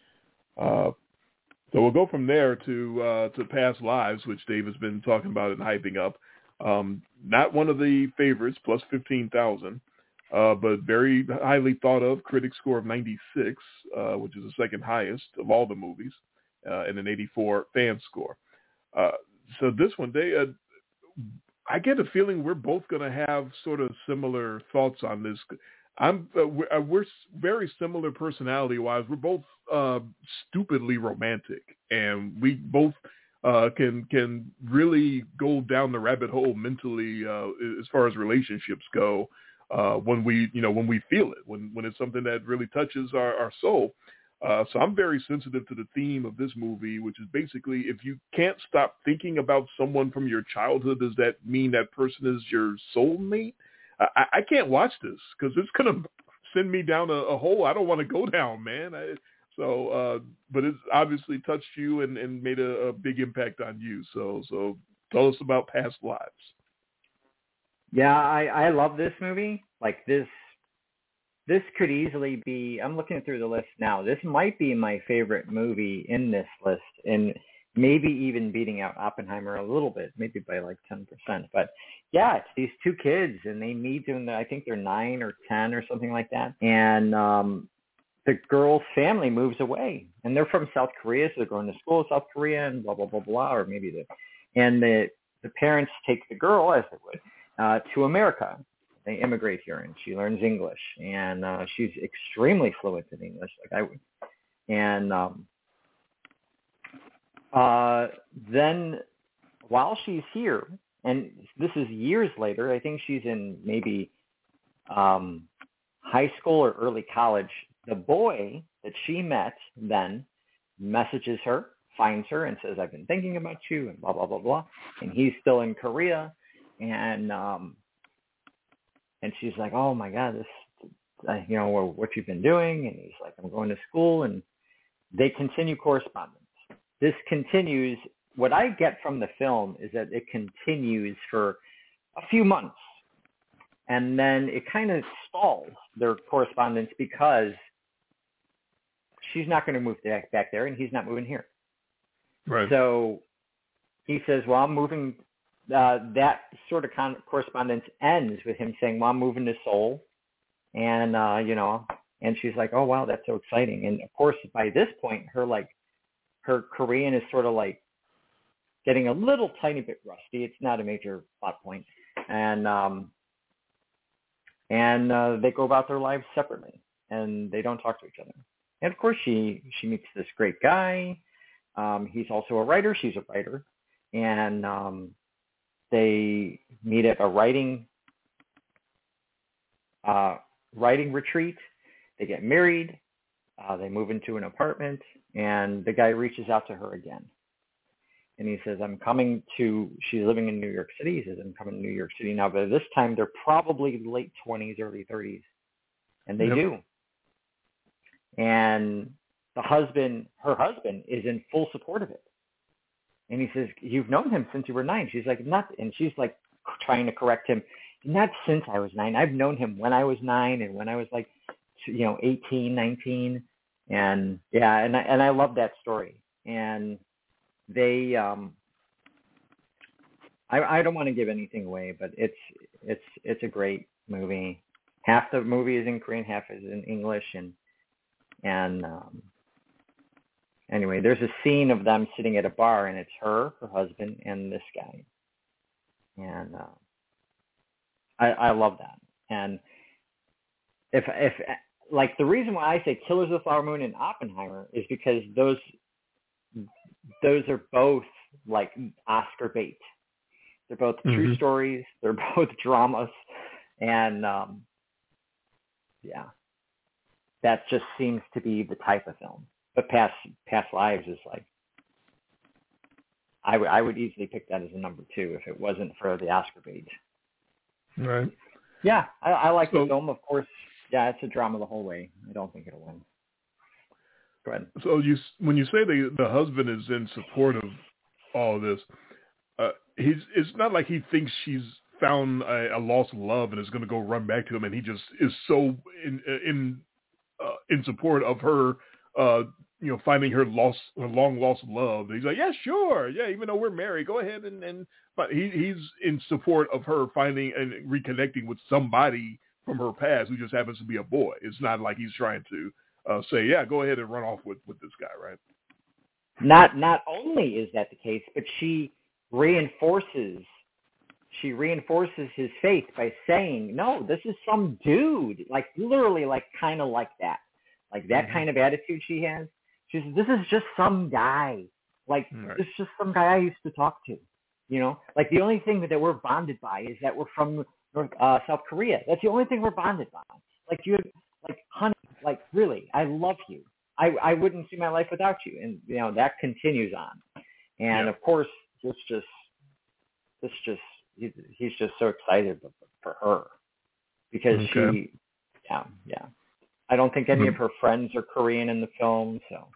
So we'll go from there to Past Lives, which Dave has been talking about and hyping up. Not one of the favorites, plus 15,000. But very highly thought of, critic score of 96, which is the second highest of all the movies, and an 84 fan score. So this one, I get a feeling we're both going to have sort of similar thoughts on this. We're very similar personality-wise. We're both stupidly romantic, and we both can really go down the rabbit hole mentally as far as relationships go. When we feel it, when it's something that really touches our soul. So I'm very sensitive to the theme of this movie, which is basically, if you can't stop thinking about someone from your childhood, does that mean that person is your soulmate? I can't watch this because it's going to send me down a hole I don't want to go down, man. But it's obviously touched you and made a big impact on you. So tell us about Past Lives. Yeah, I love this movie. Like this could easily be, I'm looking through the list now. This might be my favorite movie in this list, and maybe even beating out Oppenheimer a little bit, maybe by like 10%. But yeah, it's these two kids, and they meet when I think they're 9 or 10 or something like that. And the girl's family moves away, and they're from South Korea, so they're going to school in South Korea and blah, blah, blah, blah, or maybe the parents take the girl, as they would, to America. they immigrate here, and she learns English, and she's extremely fluent in English, like I would. And then while she's here, and this is years later, I think she's in maybe high school or early college, the boy that she met then messages her, finds her, and says, I've been thinking about you, and blah, blah, blah, blah. And he's still in Korea. And she's like, oh, my God, this, what you've been doing. And he's like, I'm going to school. And they continue correspondence. This continues. What I get from the film is that it continues for a few months. And then it kind of stalls their correspondence because she's not going to move back there, and he's not moving here. Right. So he says, well, I'm moving. That sort of correspondence ends with him saying, well, I'm moving to Seoul. And, and she's like, oh, wow, that's so exciting. And, of course, by this point, her Korean is sort of like getting a little tiny bit rusty. It's not a major plot point. And they go about their lives separately, and they don't talk to each other. And, of course, she meets this great guy. He's also a writer. She's a writer. And they meet at a writing retreat. They get married. They move into an apartment. And the guy reaches out to her again. And he says, she's living in New York City. He says, I'm coming to New York City now. But this time, they're probably late 20s, early 30s. And they do. And her husband is in full support of it. And he says, you've known him since you were 9. She's like, not. And she's like trying to correct him. Not since I was 9. I've known him when I was 9 and when I was 18, 19. And yeah, and I love that story. And they, I don't want to give anything away, but it's a great movie. Half the movie is in Korean, half is in English. And anyway, there's a scene of them sitting at a bar, and it's her husband, and this guy. And I love that. And if like the reason why I say Killers of the Flower Moon and Oppenheimer is because those are both like Oscar bait. They're both true stories. They're both dramas, and that just seems to be the type of film. But Past Lives is like, I would easily pick that as a number 2 if it wasn't for the Oscar bait. Right. Yeah, I like the film, of course. Yeah, it's a drama the whole way. I don't think it'll win. Go ahead. So when you say the husband is in support of all this, it's not like he thinks she's found a lost love and is going to go run back to him, and he just is so in support of her, finding her long lost love. He's like, yeah, sure, yeah, even though we're married, go ahead but he's in support of her finding and reconnecting with somebody from her past who just happens to be a boy. It's not like he's trying to say, yeah, go ahead and run off with this guy, right? Not only is that the case, but she reinforces his faith by saying, no, this is some dude, like literally like kind of like that. Like that kind of attitude she has. She says, this is just some guy. Like, this is just some guy I used to talk to. Like the only thing that we're bonded by is that we're from South Korea. That's the only thing we're bonded by. Like honey, like really, I love you. I wouldn't see my life without you. And, that continues on. And of course, he's just so excited for her because she. I don't think any of her friends are Korean in the film, so.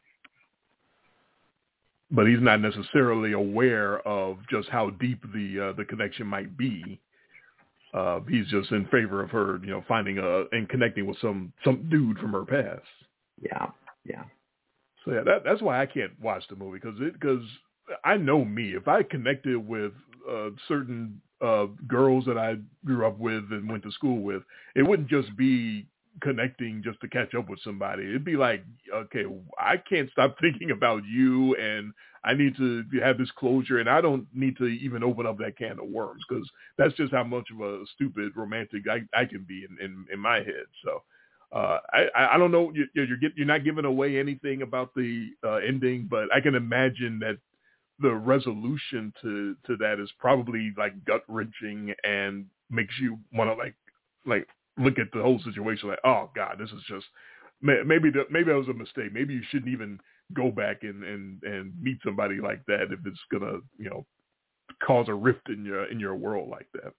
But he's not necessarily aware of just how deep the connection might be. He's just in favor of her, finding and connecting with some dude from her past. Yeah. So that's why I can't watch the movie because I know me. If I connected with certain girls that I grew up with and went to school with, it wouldn't just be connecting just to catch up with somebody. It'd be like, okay, I can't stop thinking about you, and I need to have this closure, and I don't need to even open up that can of worms, because that's just how much of a stupid romantic I can be in my head. So I don't know. You're not giving away anything about the ending, but I can imagine that the resolution to that is probably like gut wrenching and makes you want to like look at the whole situation like, oh God, this is just maybe that was a mistake. Maybe you shouldn't even go back and meet somebody like that if it's gonna cause a rift in your world like that.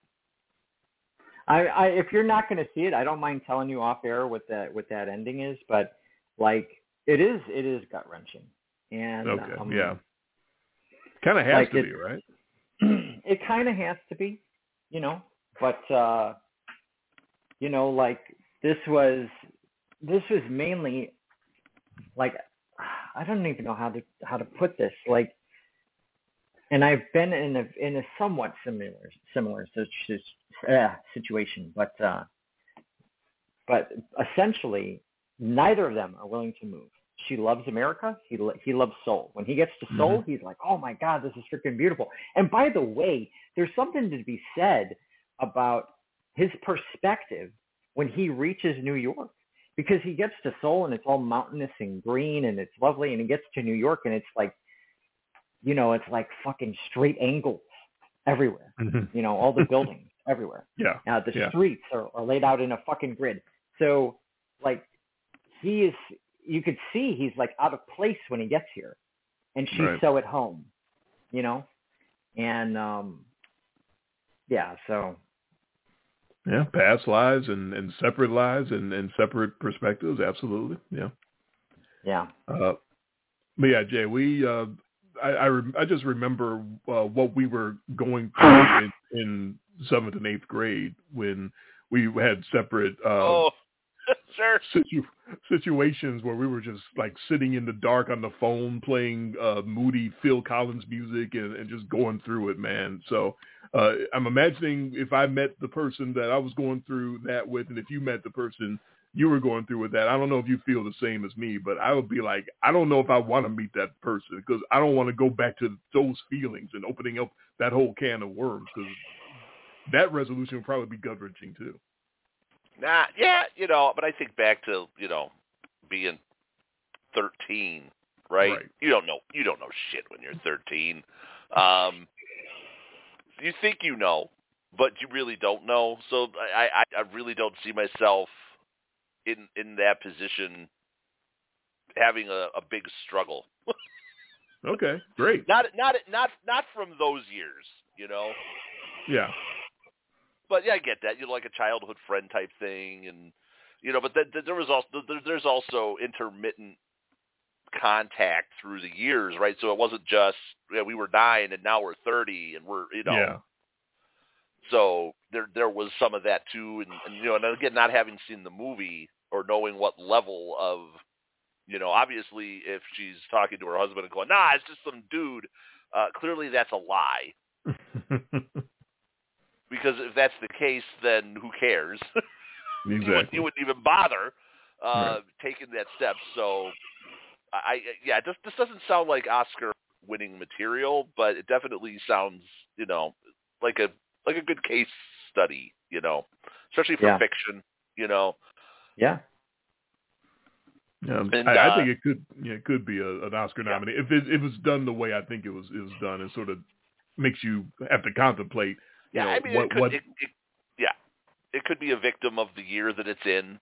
I if you're not going to see it, I don't mind telling you off air what that ending is, but like it is gut wrenching, and okay, yeah, kind of has to be, right? It kind of has to be, but like this was mainly like, I don't even know how to put this, like, and I've been in a somewhat similar situation, but essentially neither of them are willing to move. She loves America. He loves Seoul. When he gets to Seoul, he's like, oh my God, this is freaking beautiful. And by the way, there's something to be said about his perspective when he reaches New York, because he gets to Seoul and it's all mountainous and green and it's lovely, and he gets to New York and it's like, it's like fucking straight angles everywhere. All the buildings everywhere. Yeah. The streets are laid out in a fucking grid. So like you could see he's like out of place when he gets here, and she's so at home, and so. Yeah, past lives and separate lives and separate perspectives. Absolutely. Yeah. Yeah. But yeah, Jay, I just remember what we were going through in 7th and 8th grade when we had separate situations where we were just like sitting in the dark on the phone playing moody Phil Collins music and just going through it, man. So I'm imagining if I met the person that I was going through that with, and if you met the person you were going through with that, I don't know if you feel the same as me, but I would be like, I don't know if I want to meet that person, because I don't want to go back to those feelings and opening up that whole can of worms, because that resolution would probably be gut-wrenching too. Nah, yeah, but I think back to, being 13, right? You don't know shit when you're 13. You think you know, but you really don't know. So I really don't see myself in that position having a big struggle. Okay, great. Not from those years, Yeah. But yeah, I get that. Like a childhood friend type thing, and but there's also intermittent contact through the years, right? So it wasn't just we were 9 and now we're 30 and we're Yeah. So there was some of that too, and again, not having seen the movie or knowing what level of obviously if she's talking to her husband and going, nah, it's just some dude, clearly that's a lie. Because if that's the case, then who cares? Exactly. you wouldn't even bother taking that step. So, this doesn't sound like Oscar-winning material, but it definitely sounds, like a good case study, especially for fiction, Yeah. Yeah, and I think it could be an Oscar nominee if it was done the way I think it was done, and sort of makes you have to contemplate. It could be a victim of the year that it's in.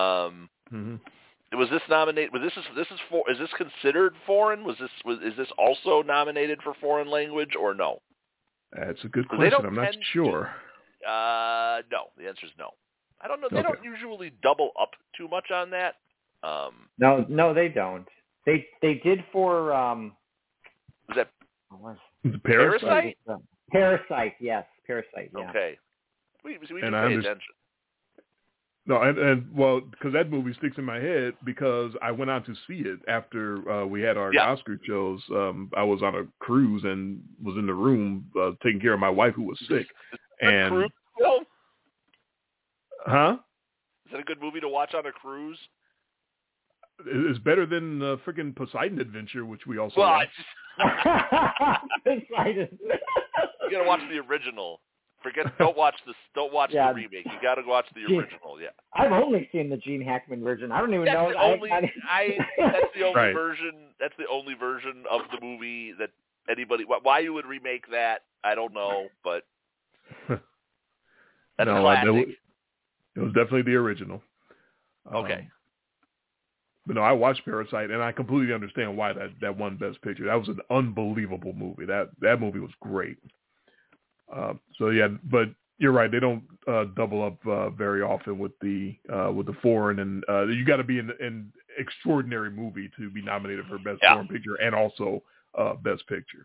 Was this nominated? Is this considered foreign? Is this also nominated for foreign language or no? That's a good question. I'm not sure. No, the answer is no. I don't know. They don't usually double up too much on that. No, they don't. They did for was that Parasite? Parasite, yes, Parasite. Yeah. Okay. We should pay attention. No, and well, because that movie sticks in my head because I went out to see it after we had our Oscar shows. I was on a cruise and was in the room taking care of my wife who was sick. Cruise film? Huh? Is that a good movie to watch on a cruise? It's better than freaking Poseidon Adventure, which we also Well, watched. Poseidon. You gotta watch the original. Don't watch the remake. You gotta watch the original. Yeah. I've only seen the Gene Hackman version. I don't even know. That's the only Right. version. That's the only version of the movie that anybody. Why you would remake that, I don't know, but that's classic. It was definitely the original. Okay. But no, I watched Parasite, and I completely understand why that won Best Picture. That was an unbelievable movie. That movie was great. So yeah, but you're right. They don't double up very often with the foreign, and you got to be an extraordinary movie to be nominated for Best Foreign Picture and also Best Picture.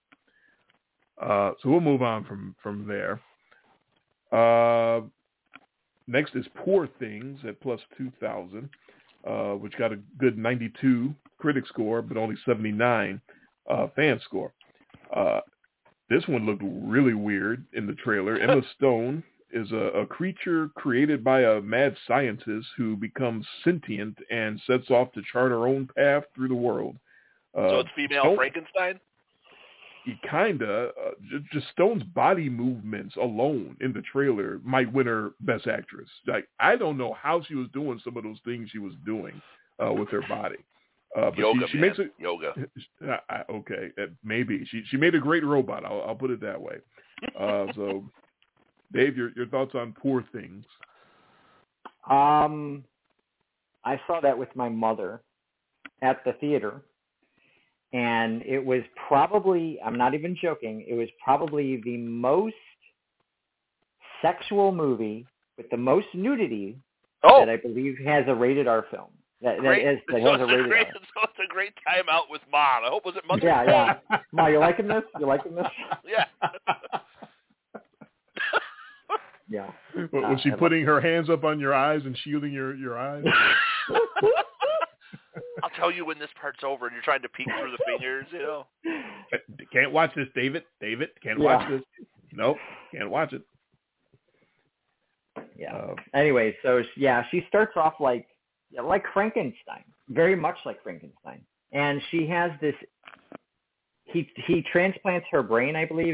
So we'll move on from there. Next is Poor Things at plus 2,000. Which got a good 92 critic score, but only 79 fan score. This one looked really weird in the trailer. Emma Stone is a creature created by a mad scientist who becomes sentient and sets off to chart her own path through the world. So it's female Frankenstein? Just Stone's body movements alone in the trailer might win her Best Actress. Like, I don't know how she was doing some of those things she was doing with her body. But yoga, she makes it yoga. Okay, maybe she made a great robot. I'll put it that way. So, Dave, your thoughts on Poor Things? I saw that with my mother at the theater. And it was probably, I'm not even joking, it was probably the most sexual movie with the most nudity that I believe has a rated R film. That has a rated R. So it's a great time out with Mom. I hope, was it Mother's Day? Yeah. Ma, you liking this? Yeah. Yeah. Was she putting her hands up on your eyes and shielding your eyes? I'll tell you when this part's over and you're trying to peek through the fingers, you know. Can't watch this, David. Can't watch this. Nope, can't watch it. Yeah. Anyway, so she starts off like Frankenstein, very much like Frankenstein, and she has this. He transplants her brain, I believe,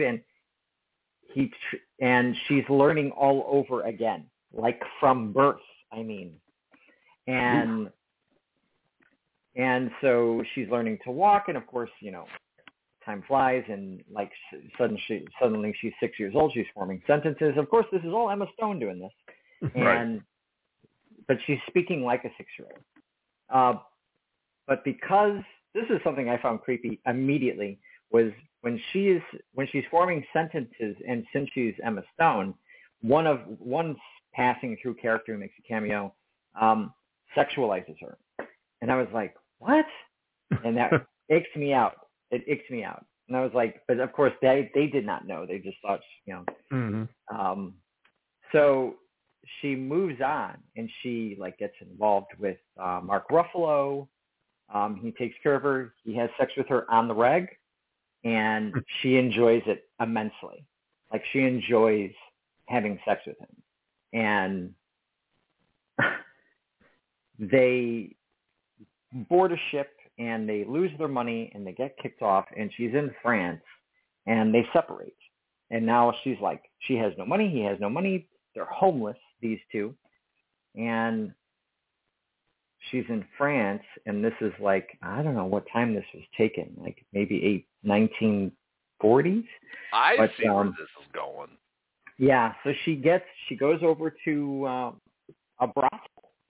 and she's learning all over again, like from birth. I mean, and. And so she's learning to walk, and of course, time flies, and like suddenly she's 6 years old. She's forming sentences. Of course, this is all Emma Stone doing this, but she's speaking like a 6-year-old. But because this is something I found creepy immediately was when she's forming sentences, and since she's Emma Stone, one passing through character who makes a cameo sexualizes her, and I was like, what? And that icks me out. It icks me out. And I was like, but of course they did not know. They just thought, Mm-hmm. So she moves on, and she gets involved with Mark Ruffalo. He takes care of her. He has sex with her on the reg, and she enjoys it immensely. Like, she enjoys having sex with him. And they board a ship, and they lose their money, and they get kicked off, and she's in France, and they separate. And now she's like, she has no money, he has no money, they're homeless, these two, and she's in France, and this is like, I don't know what time this was taken, like maybe 1940s. I see where this is going. Yeah, so she goes over to a brothel.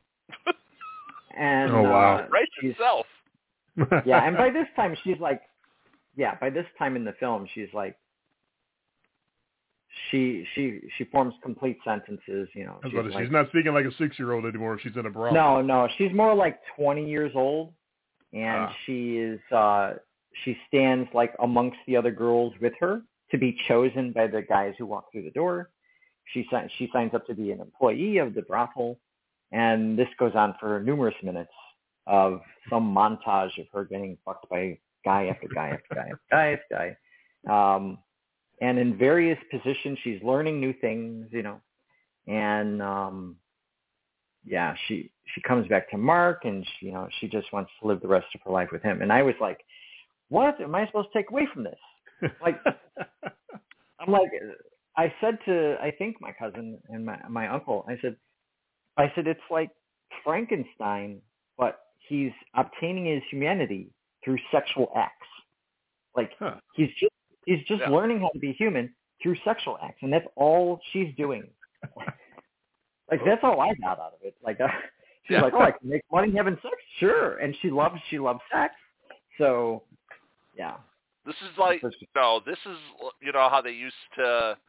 And writes itself. Yeah, and by this time she's like, by this time in the film she's like, she forms complete sentences, She's not speaking like a 6-year-old anymore. She's in a brothel. No, she's more like 20 years old, and she is she stands like amongst the other girls with her to be chosen by the guys who walk through the door. She signs up to be an employee of the brothel. And this goes on for numerous minutes of some montage of her getting fucked by guy after guy after guy after guy after guy. And in various positions, she's learning new things, and yeah, she comes back to Mark, and she just wants to live the rest of her life with him. And I was like, what am I supposed to take away from this? Like, I'm like, I said to, I think my cousin and my uncle, I said it's like Frankenstein, but he's obtaining his humanity through sexual acts. Like, he's just learning how to be human through sexual acts, and that's all she's doing. Like, that's all I got out of it. Like, she's like, oh, I can make money having sex? Sure. And she loves sex. So, yeah. This is like, this is, how they used to,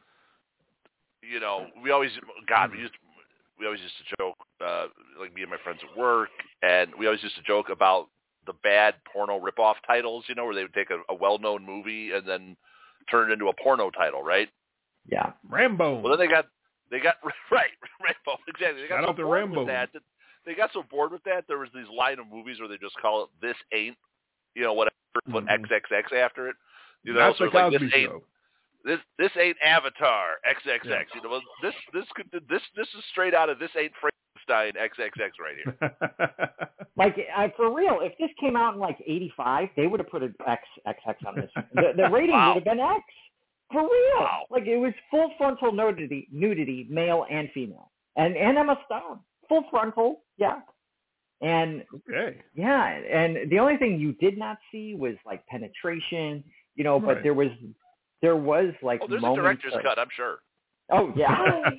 we always used to joke, like me and my friends at work, and we always used to joke about the bad porno ripoff titles, where they would take a well-known movie and then turn it into a porno title, right? Yeah. Rambo. Well, then they got right, Rambo, exactly. They got Shout out to Rambo. With that. They got so bored with that, there was these line of movies where they just call it "This Ain't," whatever, put XXX after it. That's so the Cosby like, Show. This ain't Avatar XXX. Yeah. This is straight out of This Ain't Frankenstein XXX right here. Like, for real, if this came out in like '85, they would have put an XXX on this. The rating would have been X. For real. Wow. Like, it was full frontal nudity, male and female. And Emma Stone. Full frontal, yeah. And yeah, and the only thing you did not see was like penetration, but there was like there's moments. A director's cut, I'm sure. Oh yeah.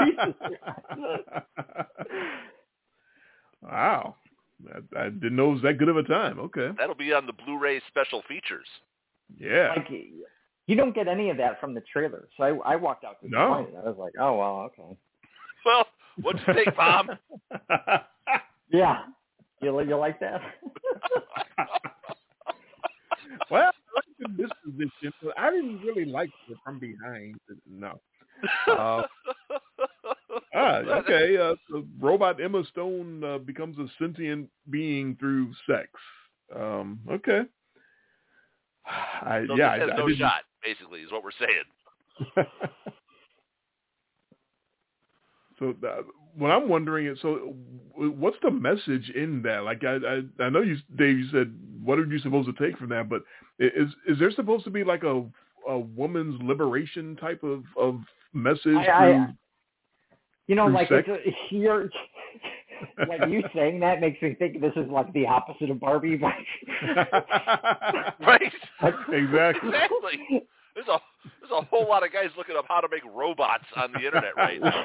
Wow. I didn't know it was that good of a time. Okay. That'll be on the Blu-ray special features. Yeah. Like, you don't get any of that from the trailer. So I walked out disappointed. I was like, oh, well, okay. Well, what'd you think, Mom? Yeah. You like that? Well, I like the disposition, but I didn't really like it from behind. No. Okay. So robot Emma Stone becomes a sentient being through sex. Okay. So this has no shot, basically, is what we're saying. So what I'm wondering is, so what's the message in that? Like, I know you, Dave, you said, what are you supposed to take from that? But is there supposed to be like a woman's liberation type of message? Like, you're, like, you saying that makes me think this is like the opposite of Barbie. Right. Exactly. There's a whole lot of guys looking up how to make robots on the internet right now.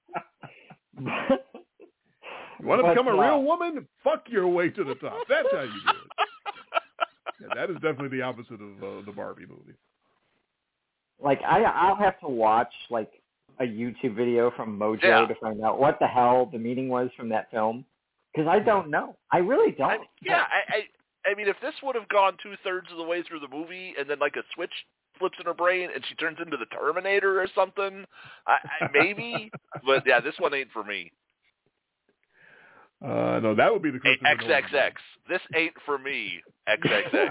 You want to become a real woman? Fuck your way to the top. That's how you do it. Yeah, that is definitely the opposite of the Barbie movie. Like, I'll have to watch like a YouTube video from Mojo to find out what the hell the meaning was from that film, because I don't know. I really don't. I mean, if this would have gone 2/3 of the way through the movie and then like a switch flips in her brain and she turns into the Terminator or something, maybe. But yeah, this one ain't for me. No, that would be the XXX. This ain't for me. XXX.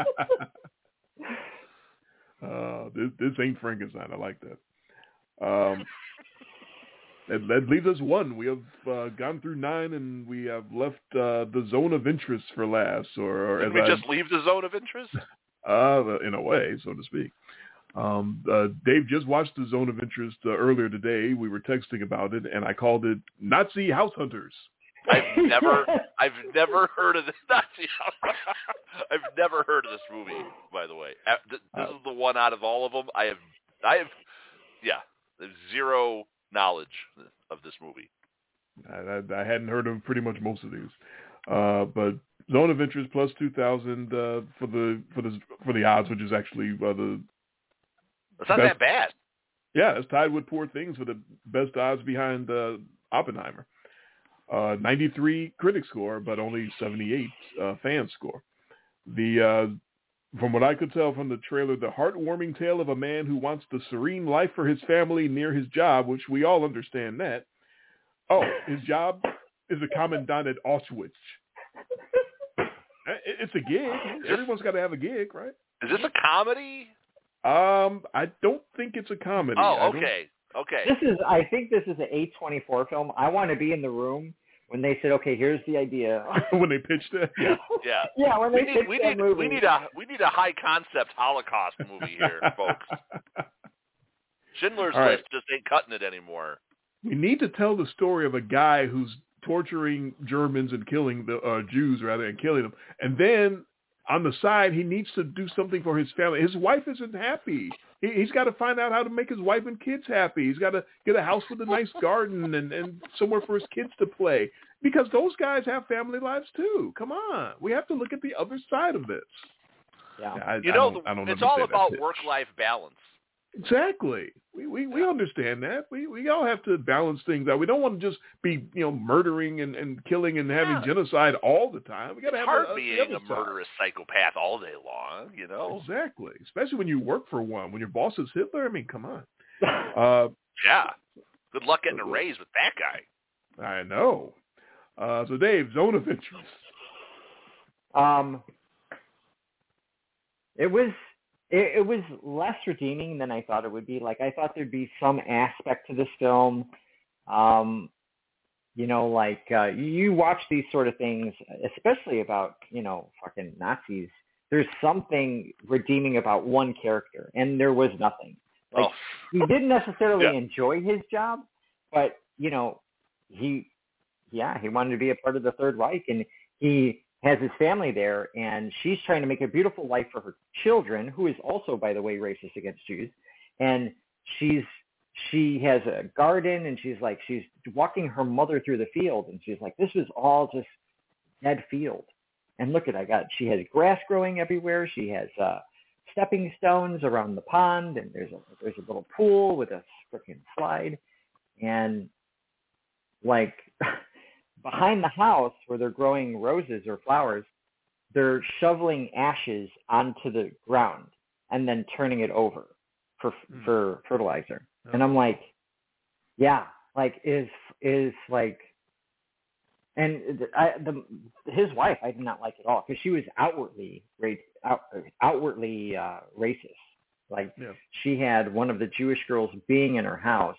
This ain't Frankenstein. I like that. That leaves us one. We have gone through 9, and we have left the zone of interest for last. Or Did we just leave the zone of interest? In a way, so to speak. Dave just watched the zone of interest earlier today. We were texting about it, and I called it Nazi House Hunters. I've never heard of this Nazi House. I've never heard of this movie, by the way. This is the one out of all of them. I have zero knowledge of this movie. I hadn't heard of pretty much most of these, but zone of interest plus 2,000 for the odds, which is actually it's not that bad. Yeah, it's tied with Poor Things for the best odds behind Oppenheimer. 93 critic score, but only 78 fan score. From what I could tell from the trailer, the heartwarming tale of a man who wants the serene life for his family near his job, which we all understand that. Oh, his job is a commandant at Auschwitz. It's a gig. Everyone's got to have a gig, right? Is this a comedy? I don't think it's a comedy. Oh, okay. Okay. I think this is an A24 film. I want to be in the room when they said, "Okay, here's the idea." When they pitched it, yeah. Yeah. Yeah, when they pitched that movie. We need a high concept Holocaust movie here, folks. Schindler's List just ain't cutting it anymore. We need to tell the story of a guy who's torturing Germans and killing the Jews, rather, and killing them. And then on the side, he needs to do something for his family. His wife isn't happy. He's got to find out how to make his wife and kids happy. He's got to get a house with a nice garden and somewhere for his kids to play. Because those guys have family lives too. Come on. We have to look at the other side of this. Yeah. It's all about work-life balance. Exactly. We understand that. We all have to balance things out. We don't want to just be, murdering and killing and having genocide all the time. We got to have hard being a murderous psychopath all day long, Exactly. Especially when you work for one. When your boss is Hitler, I mean, come on. Yeah. Good luck getting a raise with that guy. I know. So Dave, zone of interest. It was less redeeming than I thought it would be. Like, I thought there'd be some aspect to this film. You watch these sort of things, especially about, fucking Nazis. There's something redeeming about one character, and there was nothing. Like, he didn't necessarily enjoy his job, but, he wanted to be a part of the Third Reich, and he has his family there, and she's trying to make a beautiful life for her children, who is also, by the way, racist against Jews. And she has a garden, and she's walking her mother through the field, and she's like, this was all just dead field. And look she has grass growing everywhere. She has stepping stones around the pond, and there's a little pool with a freaking slide. And like behind the house where they're growing roses or flowers, they're shoveling ashes onto the ground and then turning it over for fertilizer. Oh. And I'm like, yeah, like is like, and his wife I did not like at all, because she was outwardly racist. Like, she had one of the Jewish girls being in her house,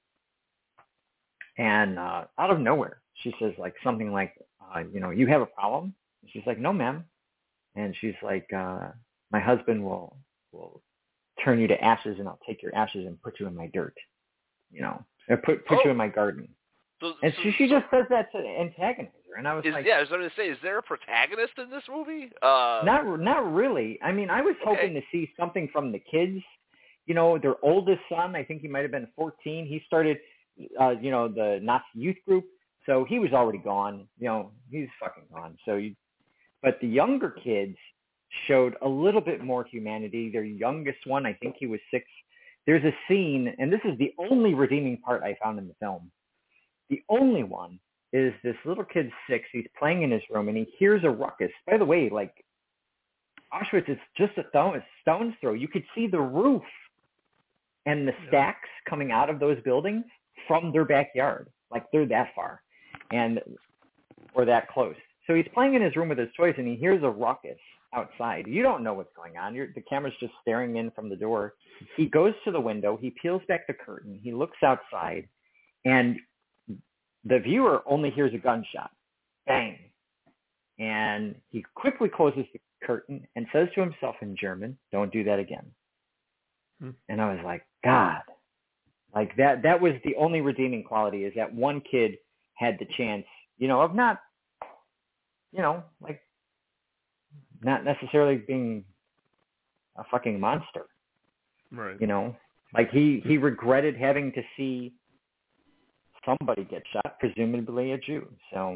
and out of nowhere she says like something like, you have a problem? And she's like, no, ma'am. And she's like, my husband will turn you to ashes, and I'll take your ashes and put you in my dirt, and put you in my garden. And she just says that to antagonize her. And I was like, I was going to say, is there a protagonist in this movie? Not really. I mean, I was hoping to see something from the kids. Their oldest son, I think he might have been 14. He started, the Nazi youth group. So he was already gone. He's fucking gone. But the younger kids showed a little bit more humanity. Their youngest one, I think he was 6. There's a scene, and this is the only redeeming part I found in the film. The only one is this little kid's 6. He's playing in his room, and he hears a ruckus. By the way, like, Auschwitz is just a stone's throw. You could see the roof and the stacks coming out of those buildings from their backyard. Like, they're that far or that close. So he's playing in his room with his toys, and he hears a ruckus outside. You don't know what's going on. The camera's just staring in from the door. He goes to the window. He peels back the curtain. He looks outside, and the viewer only hears a gunshot. Bang. And he quickly closes the curtain and says to himself in German, don't do that again. And I was like, God. Like, that was the only redeeming quality, is that one kid had the chance, of not, like, not necessarily being a fucking monster. Right. Like, he regretted having to see somebody get shot, presumably a Jew. So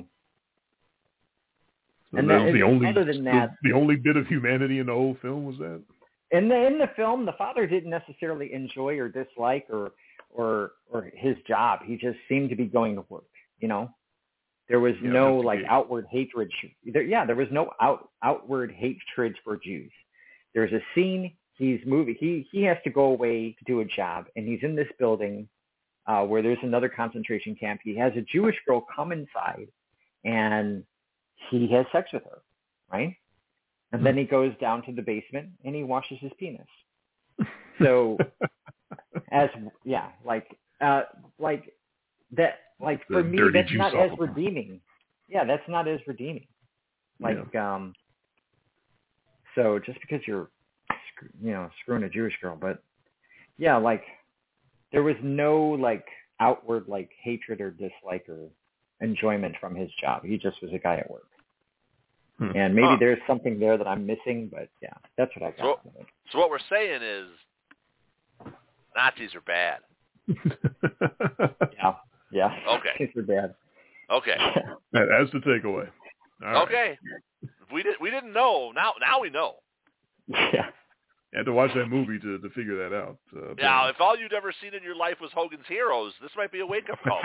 and that was the only, other than that, the only bit of humanity in the whole film was that. In the film, the father didn't necessarily enjoy or dislike or his job. He just seemed to be going to work. There was no like outward hatred. There was no outward hatred for Jews. There's a scene. He's moving. He has to go away to do a job, and he's in this building where there's another concentration camp. He has a Jewish girl come inside, and he has sex with her, right? And then he goes down to the basement and he washes his penis. So, like that. like for me, that's not as redeeming. Yeah, that's not as redeeming. Like, so just because you're, screwing a Jewish girl, but yeah, like there was no like outward like hatred or dislike or enjoyment from his job. He just was a guy at work. And maybe there's something there that I'm missing, but yeah, that's what I got. So what we're saying is Nazis are bad. Yeah. Okay. Nazis are bad. Okay. That's the takeaway. All okay. Right. We didn't know. Now we know. Yeah. You had to watch that movie to figure that out. Now, if all you'd ever seen in your life was Hogan's Heroes, this might be a wake-up call.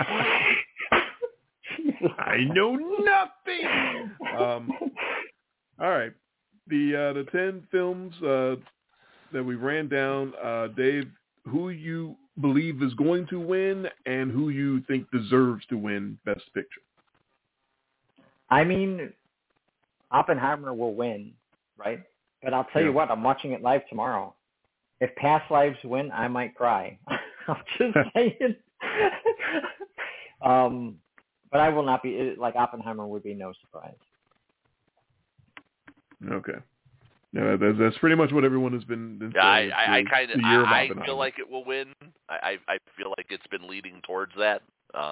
I know nothing. All right. The 10 films that we ran down, Dave, who you believe is going to win and who you think deserves to win Best Picture? I mean, Oppenheimer will win, right? But I'll tell you what, I'm watching it live tomorrow. If Past Lives win, I might cry. I'm just saying. But I will not be, like Oppenheimer would be no surprise. Okay. Yeah, that's pretty much what everyone has been saying. I feel like it will win. I feel like it's been leading towards that.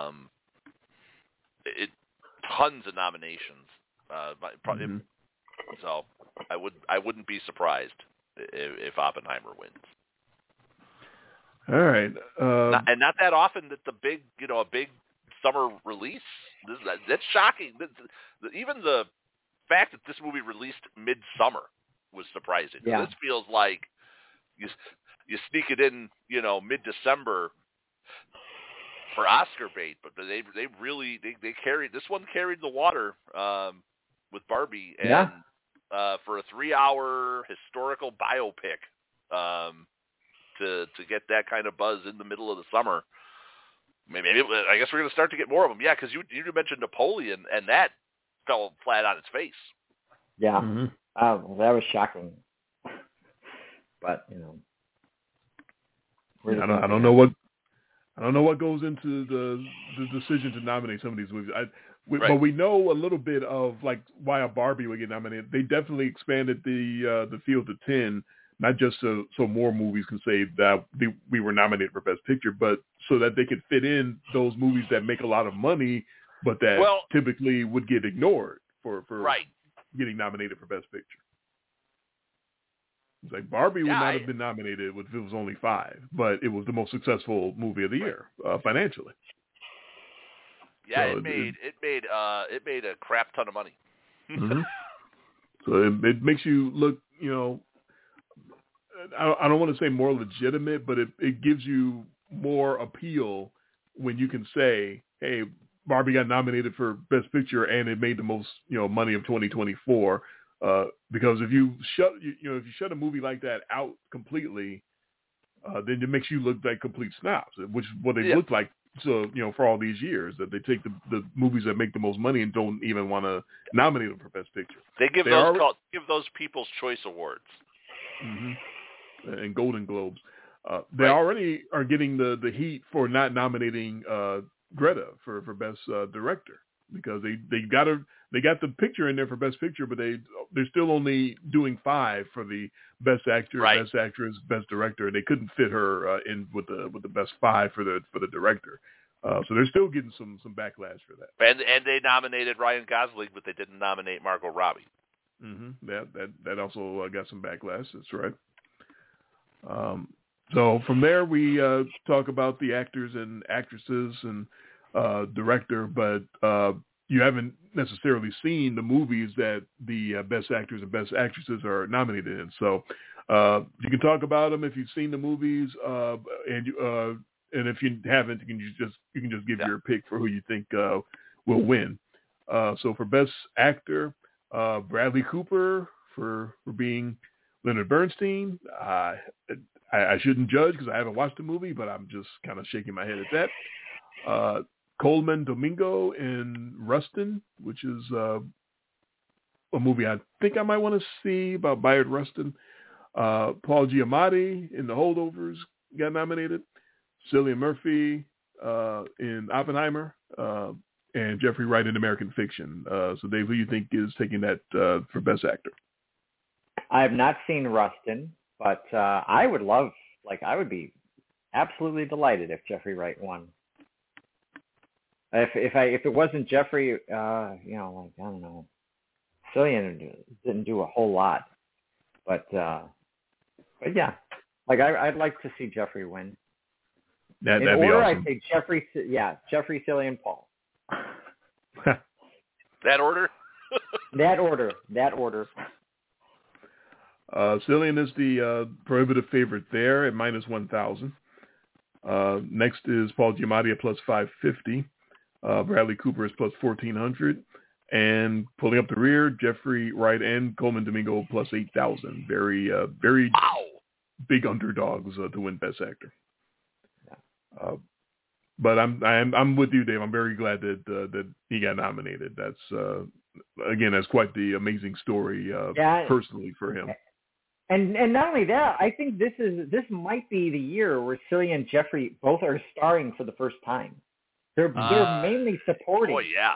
Tons of nominations. So I wouldn't be surprised if Oppenheimer wins. All right. And not that often that a big summer release. That's shocking. Even the fact that this movie released midsummer was surprising. Yeah. This feels like you sneak it in, mid-December for Oscar bait, but they really carried this one carried the water with Barbie and for a 3-hour historical biopic to get that kind of buzz in the middle of the summer. Maybe I guess we're going to start to get more of them. Yeah, because you mentioned Napoleon, and that fell flat on its face. Yeah, that was shocking. But I don't know what goes into the decision to nominate some of these movies. But we know a little bit of like why a Barbie would get nominated. They definitely expanded the field to 10. Not just so more movies can say that we were nominated for Best Picture, but so that they could fit in those movies that make a lot of money, but that typically would get ignored for getting nominated for Best Picture. It's like Barbie would not have been nominated if it was only 5, but it was the most successful movie of the year financially. Yeah, so it made a crap ton of money. Mm-hmm. So it makes you look, I don't want to say more legitimate, but it gives you more appeal when you can say, hey, Barbie got nominated for Best Picture and it made the most, money of 2024. Because if you shut a movie like that out completely, then it makes you look like complete snobs, which is what they look like. So, for all these years that they take the movies that make the most money and don't even want to nominate them for Best Picture. They give those People's Choice Awards. Mm-hmm. And Golden Globes. They already are getting the heat for not nominating Greta for Best Director because they got the picture in there for Best Picture, but they're still only doing 5 for the Best Actor, Best Actress, Best Director, and they couldn't fit her in with the Best 5 for the Director. So they're still getting some backlash for that. And they nominated Ryan Gosling, but they didn't nominate Margot Robbie. Mm-hmm. That also got some backlash. That's right. So from there we talk about the actors and actresses and director, but you haven't necessarily seen the movies that the best actors and best actresses are nominated in. So you can talk about them if you've seen the movies, and if you haven't, you can just give your pick for who you think will win. So for best actor, Bradley Cooper for being Leonard Bernstein. I shouldn't judge because I haven't watched the movie, but I'm just kind of shaking my head at that. Coleman Domingo in Rustin, which is a movie I think I might want to see about Bayard Rustin. Paul Giamatti in The Holdovers got nominated. Cillian Murphy in Oppenheimer, and Jeffrey Wright in American Fiction. So, Dave, who do you think is taking that for Best Actor? I have not seen Rustin, but I would be absolutely delighted if Jeffrey Wright won. If it wasn't Jeffrey, I don't know, Cillian didn't do a whole lot, but yeah, I'd like to see Jeffrey win. That'd be awesome. I say Jeffrey, Cillian, Paul. That order? That order. Cillian is the prohibitive favorite there at minus 1,000. Next is Paul Giamatti at plus 550. Bradley Cooper is plus 1,400. And pulling up the rear, Jeffrey Wright and Coleman Domingo plus 8,000. Very big underdogs to win Best Actor. But I'm with you, Dave. I'm very glad that he got nominated. That's that's quite the amazing story personally for him. And not only that, I think this might be the year where Cillian and Jeffrey both are starring for the first time. They're mainly supporting. Oh yeah.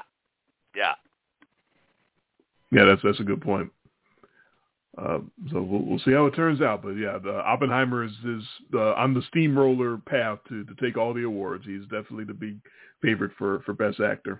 Yeah, that's a good point. So we'll see how it turns out. But yeah, Oppenheimer is on the steamroller path to take all the awards. He's definitely the big favorite for Best Actor.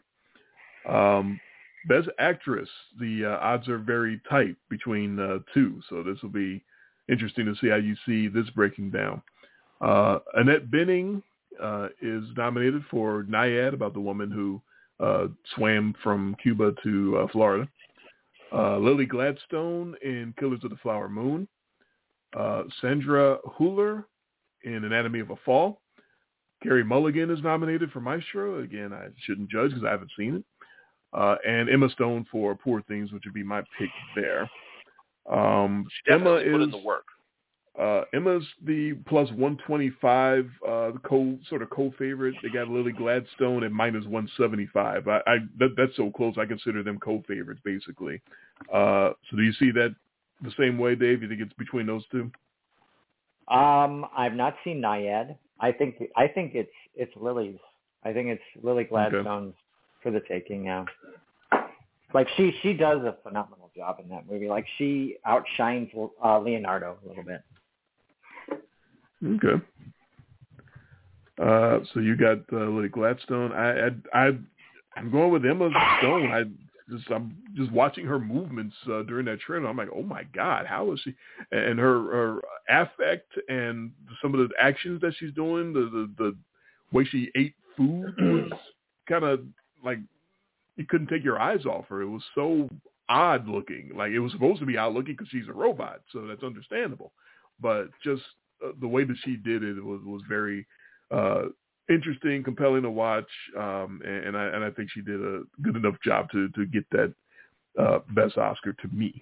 Best Actress, the odds are very tight between two. So this will be interesting to see how you see this breaking down. Annette Bening is nominated for Nyad, about the woman who swam from Cuba to Florida. Lily Gladstone in Killers of the Flower Moon. Sandra Hüller in Anatomy of a Fall. Carey Mulligan is nominated for Maestro. Again, I shouldn't judge because I haven't seen it. And Emma Stone for Poor Things, which would be my pick there. Emma put in the work. Emma's the plus 125 co-favorite. They got Lily Gladstone at minus 175. That's so close. I consider them co-favorites basically. So do you see that the same way, Dave? You think it's between those two? I've not seen Nyad. I think it's Lily's. I think it's Lily Gladstone's for the taking now. Like she does a phenomenal job in that movie. Like she outshines Leonardo a little bit. Okay. So you got Lily Gladstone. I'm going with Emma Stone. I'm just watching her movements during that trailer. I'm like, oh my God, how is she? And her affect and some of the actions that she's doing, the way she ate food was kind of like you couldn't take your eyes off her. It was so odd looking. Like it was supposed to be odd looking because she's a robot, so that's understandable. But just the way that she did it was very interesting, compelling to watch, and I think she did a good enough job to get that best Oscar to me.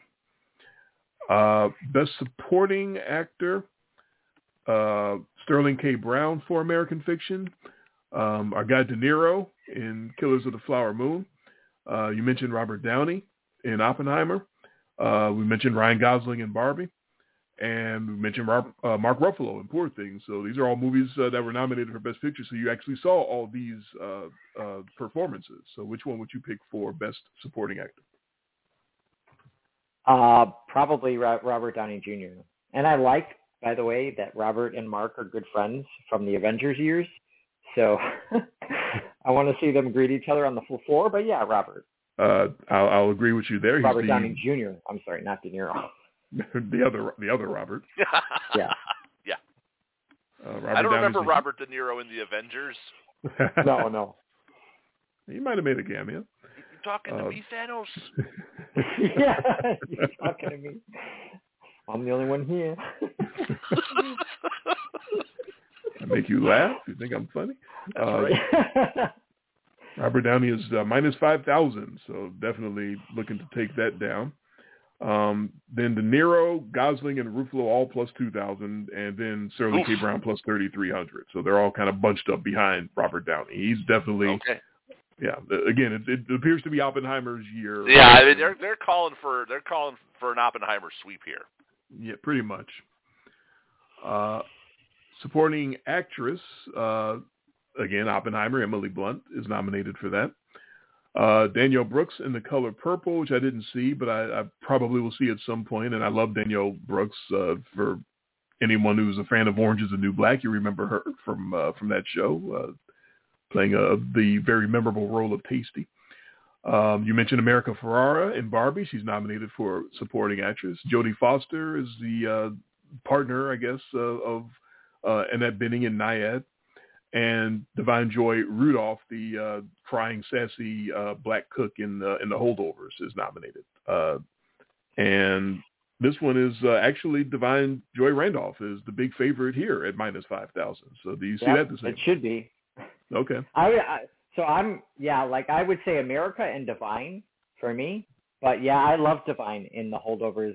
Best Supporting Actor, Sterling K. Brown for American Fiction. Our guy De Niro in Killers of the Flower Moon. You mentioned Robert Downey in Oppenheimer. We mentioned Ryan Gosling in Barbie. And we mentioned Mark Ruffalo in Poor Things. So these are all movies that were nominated for Best Picture. So you actually saw all these performances. So which one would you pick for Best Supporting Actor? Probably Robert Downey Jr. And I like, by the way, that Robert and Mark are good friends from the Avengers years. So I want to see them greet each other on the floor. But yeah, Robert. I'll agree with you there. Robert Downey Jr. I'm sorry, not De Niro. the other Robert. Yeah. I don't remember Robert De Niro in the Avengers. No. He might have made a cameo. You talking to me, Thanos? Yeah, you're talking to me. I'm the only one here. I make you laugh? You think I'm funny? That's right. Robert Downey is minus 5,000, so definitely looking to take that down. Then De Niro, Gosling, and Ruffalo all plus 2,000, and then Sterling K. Brown plus 3,300. So they're all kind of bunched up behind Robert Downey. He's definitely, again, it appears to be Oppenheimer's year. Yeah, I mean, they're calling for an Oppenheimer sweep here. Yeah, pretty much. Supporting actress, again, Oppenheimer. Emily Blunt is nominated for that. Danielle Brooks in The Color Purple, which I didn't see, but I probably will see at some point. And I love Danielle Brooks. For anyone who's a fan of Orange is the New Black, you remember her from that show, playing the very memorable role of Tasty. You mentioned America Ferrera in Barbie. She's nominated for supporting actress. Jodie Foster is the partner, I guess, of Annette Bening in Nyad. And Divine Joy Rudolph, the crying, sassy black cook in the Holdovers, is nominated. And this one is actually Divine Joy Randolph is the big favorite here at minus 5,000. So do you see that the same? It should be. Okay. I would say America and Divine for me. But yeah, I love Divine in the Holdovers.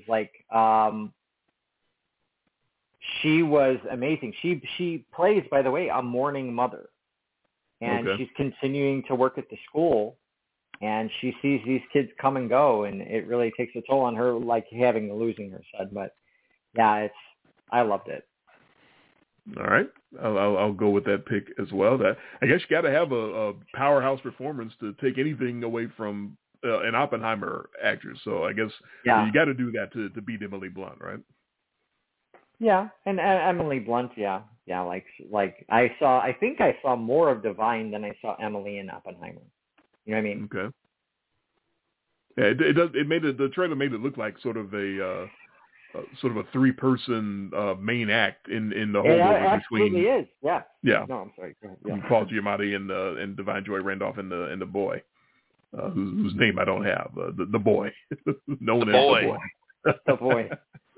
She was amazing. She plays, by the way, a mourning mother. And she's continuing to work at the school. And she sees these kids come and go. And it really takes a toll on her, like losing her son. But yeah, I loved it. All right. I'll go with that pick as well. That I guess you got to have a powerhouse performance to take anything away from an Oppenheimer actress. So I guess you got to do that to beat Emily Blunt, right? Yeah, and Emily Blunt, yeah, like I think I saw more of Divine than I saw Emily in Oppenheimer. You know what I mean? Okay. Yeah, it does. The trailer made it look like sort of a 3-person main act in the holdover between. It absolutely is. Yeah. Yeah. No, I'm sorry. Go ahead. Yeah. Paul Giamatti and Divine Joy Randolph and the boy, whose name I don't have. The boy, known as the boy. The boy.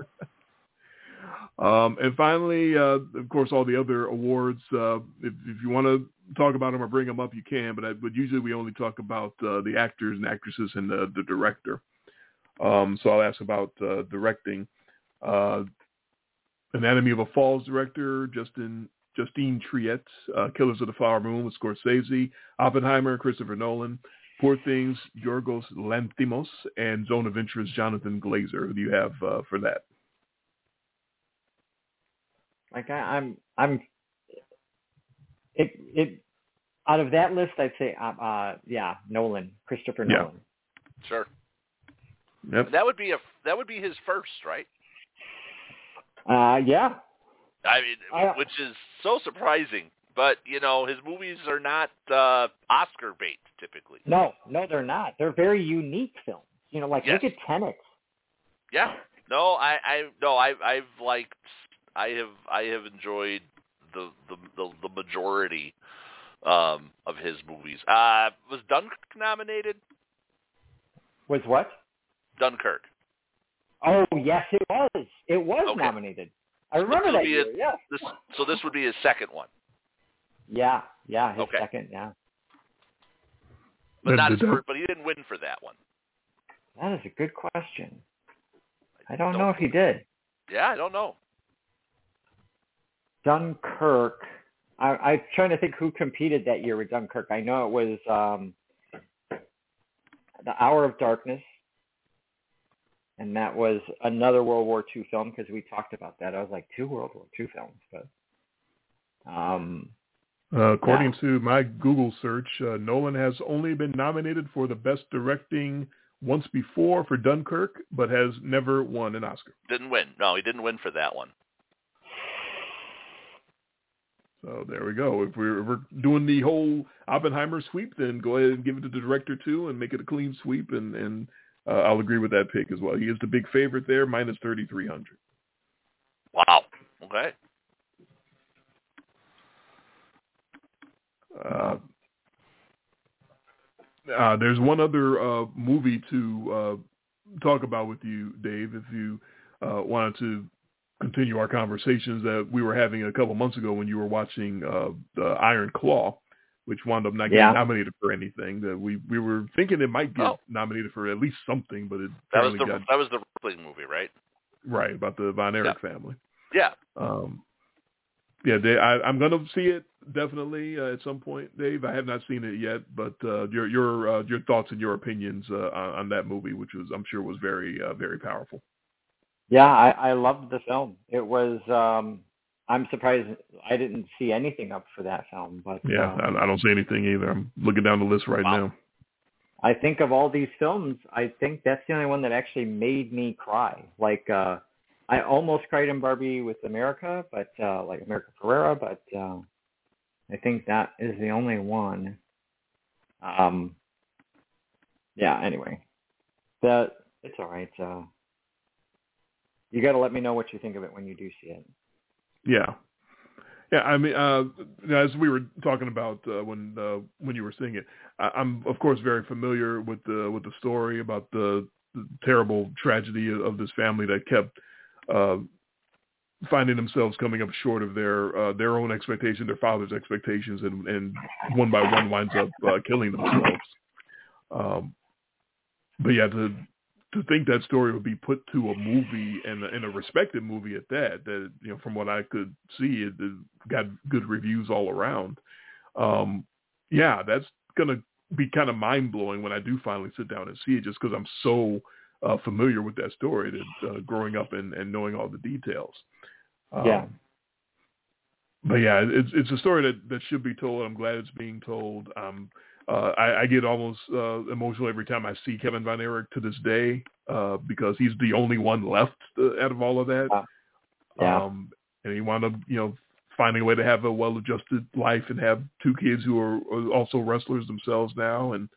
And finally, of course, all the other awards. If you want to talk about them or bring them up, you can. But usually we only talk about the actors and actresses and the director. So I'll ask about directing. Anatomy of a Fall's director, Justine Triet. Killers of the Flower Moon with Scorsese. Oppenheimer, Christopher Nolan. Poor Things, Yorgos Lanthimos. And Zone of Interest, Jonathan Glazer. Who do you have for that? Like I'm out of that list, I'd say Nolan, Christopher Nolan. Sure. Yep. That would be his first, right? Yeah. I mean, which is so surprising, but his movies are not Oscar bait typically. No, they're not. They're very unique films. Look at Tenet. Yeah. No, I have enjoyed the majority of his movies. Was Dunkirk nominated? Was what? Dunkirk. Oh yes, it was. It was nominated. I remember that year. Yeah. So this would be his second one. Yeah, his second. Yeah. But not his first. But he didn't win for that one. That is a good question. I don't know if he did. Yeah, I don't know. Dunkirk. I'm trying to think who competed that year with Dunkirk. I know it was The Hour of Darkness, and that was another World War II film because we talked about that. I was like, 2 World War II films, but according to my Google search, Nolan has only been nominated for the Best Directing once before for Dunkirk, but has never won an Oscar. Didn't win. No, he didn't win for that one. So there we go. If we're doing the whole Oppenheimer sweep, then go ahead and give it to the director too and make it a clean sweep. And I'll agree with that pick as well. He is the big favorite there, minus 3,300. Wow. Okay. There's one other movie to talk about with you, Dave, if you wanted to continue our conversations that we were having a couple months ago when you were watching the Iron Claw, which wound up not getting nominated for anything. That we were thinking it might get nominated for at least something, but it that was the Ripley movie, right? Right, about the Von Erich family. Yeah. I'm going to see it definitely at some point, Dave. I have not seen it yet, but your thoughts and your opinions on that movie, which I'm sure was very very powerful. Yeah, I loved the film. It was I'm surprised I didn't see anything up for that film. But yeah, I don't see anything either. I'm looking down the list right now. I think of all these films, I think that's the only one that actually made me cry. Like, I almost cried in Barbie with America, but like America Ferrera, but I think that is the only one. Yeah. Anyway, it's all right. You got to let me know what you think of it when you do see it. Yeah. Yeah, I mean, as we were talking about when you were seeing it, I'm of course very familiar with the story about the terrible tragedy of this family that kept finding themselves coming up short of their own expectations, their father's expectations, and one by one winds up killing themselves. But yeah, to think that story would be put to a movie and a respected movie at that, from what I could see, it got good reviews all around. Yeah, that's going to be kind of mind-blowing when I do finally sit down and see it, just because I'm so familiar with that story, that growing up and knowing all the details. Yeah. But yeah, it's a story that should be told. I'm glad it's being told. I get almost emotional every time I see Kevin Von Erich to this day, because he's the only one left out of all of that. Yeah. And he wound up, finding a way to have a well-adjusted life and have two kids who are also wrestlers themselves now. And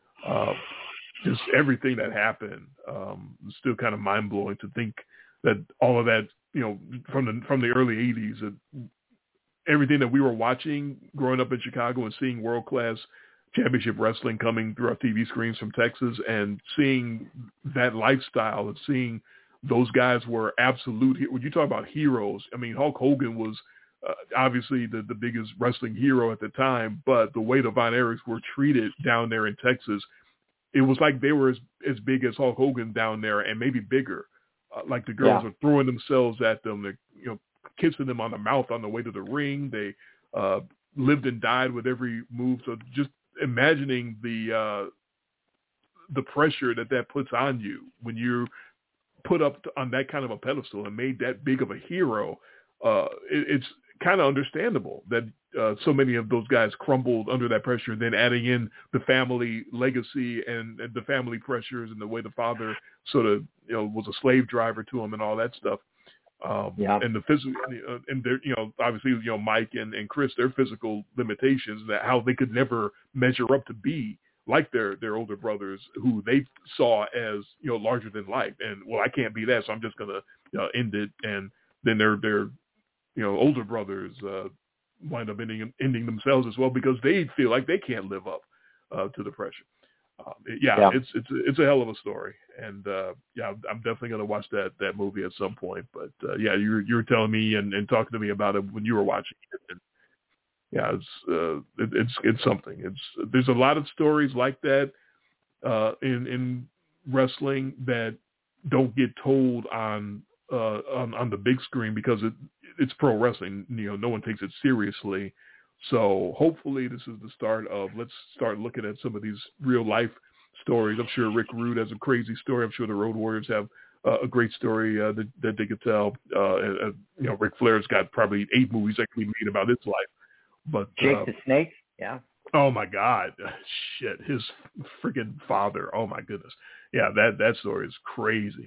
just everything that happened, is still kind of mind-blowing to think that all of that, from the early 80s, that everything that we were watching growing up in Chicago and seeing world-class championship wrestling coming through our TV screens from Texas, and seeing that lifestyle and seeing those guys were absolute. When you talk about heroes, I mean, Hulk Hogan was obviously the biggest wrestling hero at the time, but the way the Von Erichs were treated down there in Texas, it was like they were as big as Hulk Hogan down there, and maybe bigger. Like the girls were throwing themselves at them, they're, kissing them on the mouth on the way to the ring. They lived and died with every move. So just imagining the pressure that puts on you when you're put up on that kind of a pedestal and made that big of a hero, it's kind of understandable that so many of those guys crumbled under that pressure. Then adding in the family legacy and the family pressures and the way the father sort of was a slave driver to him and all that stuff. And the physical, and their, obviously, Mike and Chris, their physical limitations, that how they could never measure up to be like their older brothers, who they saw as larger than life. And I can't be that, so I'm just gonna end it. And then their older brothers wind up ending themselves as well, because they feel like they can't live up to the pressure. It's a hell of a story, and I'm definitely going to watch that movie at some point. But you were telling me and talking to me about it when you were watching it. And, it's something. There's a lot of stories like that in wrestling that don't get told on the big screen, because it's pro wrestling. No one takes it seriously. So hopefully this is the start of, let's start looking at some of these real life stories. I'm sure Rick Rude has a crazy story. I'm sure the Road Warriors have a great story that they could tell. Ric Flair's got probably 8 movies that can be made about his life. But Jake the Snake, yeah. Oh my God, shit! His freaking father. Oh my goodness, yeah. That story is crazy.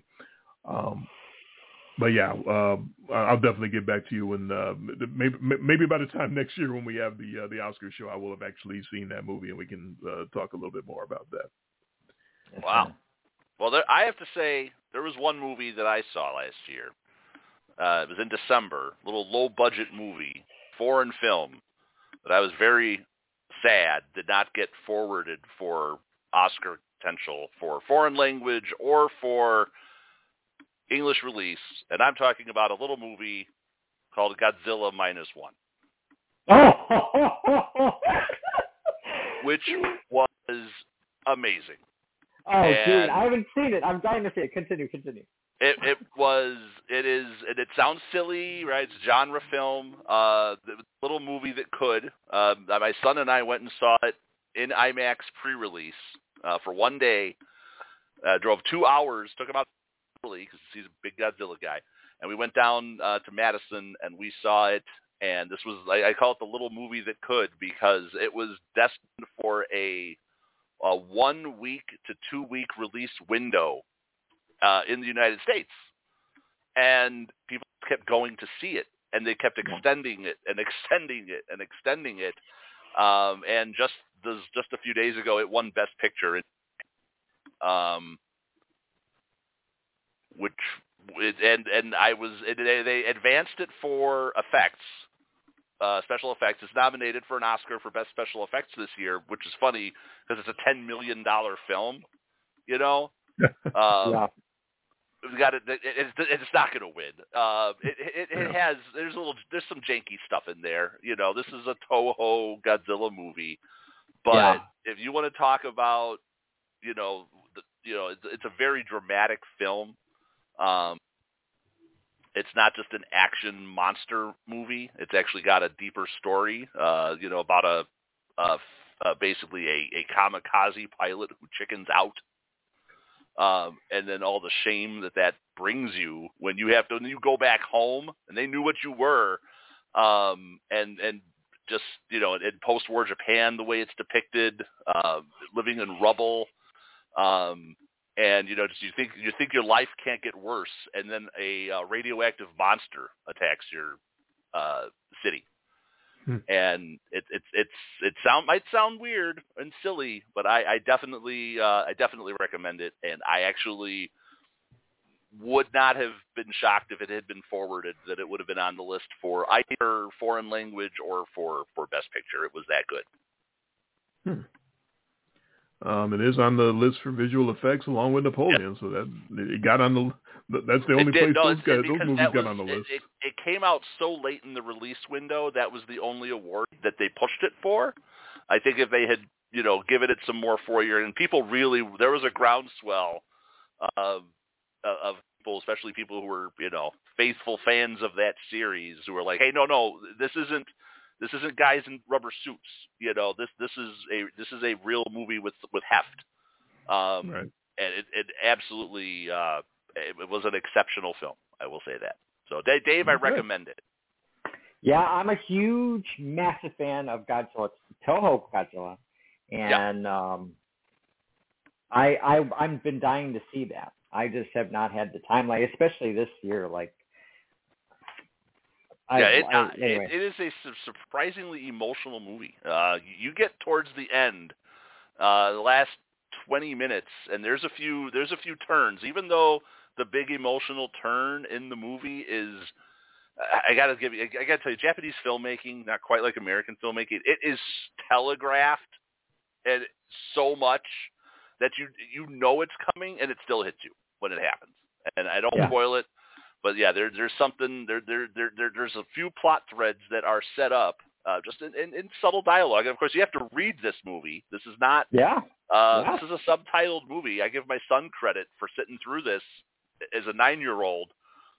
But yeah, I'll definitely get back to you when maybe by the time next year when we have the Oscar show, I will have actually seen that movie and we can talk a little bit more about that. Wow. Well, I have to say there was one movie that I saw last year. It was in December, a little low-budget movie, foreign film, that I was very sad did not get forwarded for Oscar potential for foreign language or for English release, and I'm talking about a little movie called Godzilla Minus One, which was amazing. Oh, dude, I haven't seen it. I'm dying to see it. Continue. It is, and it sounds silly, right? It's a genre film, the little movie that could. My son and I went and saw it in IMAX pre-release for one day. Drove 2 hours, took about early because he's a big Godzilla guy. And we went down to Madison, and we saw it. And this was, I call it the little movie that could, because it was destined for a 1 week to 2 week release window in the United States. And people kept going to see it, and they kept extending it and extending it and extending it. And just a few days ago, it won Best Picture. They advanced it for effects. Special effects. It's nominated for an Oscar for Best Special Effects this year, which is funny because it's a $10 million film, you know? Yeah. It's not going to win. It has, there's some janky stuff in there. You know, this is a Toho Godzilla movie, but if you want to talk about, it's a very dramatic film. It's not just an action monster movie. It's actually got a deeper story, about basically a kamikaze pilot who chickens out. And then all the shame that brings you when you go back home and they knew what you were. And just, in post-war Japan, the way it's depicted, living in rubble, and just you think your life can't get worse, and then a radioactive monster attacks your city, and it might sound weird and silly, but I definitely recommend it, and I actually would not have been shocked if it had been forwarded that it would have been on the list for either foreign language or for Best Picture. It was that good. It is on the list for visual effects along with Napoleon, so that it got on the. That's the only place those movies got on the list. It came out so late in the release window, that was the only award that they pushed it for. I think if they had, given it some more 4 years, and people really, there was a groundswell of people, especially people who were, faithful fans of that series, who were like, hey, no, this isn't guys in rubber suits. This is a real movie with heft. Right. And it absolutely it was an exceptional film. I will say that. So Dave, I recommend it. Yeah, I'm a huge, massive fan of Godzilla, Toho Godzilla, and I've been dying to see that. I just have not had the time, especially this year, It is a surprisingly emotional movie. You get towards the end, the last 20 minutes, and there's a few turns. Even though the big emotional turn in the movie is, I gotta tell you, Japanese filmmaking, not quite like American filmmaking. It is telegraphed and so much that you know it's coming, and it still hits you when it happens. And I don't spoil it. But yeah, there's something there's a few plot threads that are set up just in subtle dialogue. And of course, you have to read this movie. This is not. This is a subtitled movie. I give my son credit for sitting through this as a 9-year-old.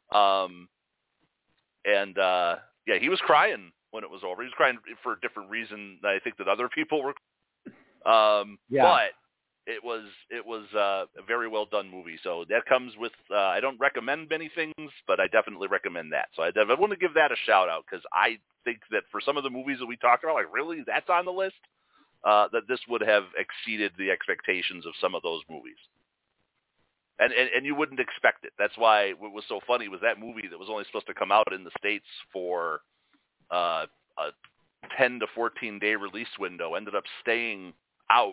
He was crying when it was over. He was crying for a different reason than I think that other people were. But it was a very well done movie. So that comes with, I don't recommend many things, but I definitely recommend that. So I want to give that a shout out, because I think that for some of the movies that we talked about, really, that's on the list, that this would have exceeded the expectations of some of those movies. And you wouldn't expect it. That's why what was so funny was that movie that was only supposed to come out in the States for a 10 to 14 day release window ended up staying out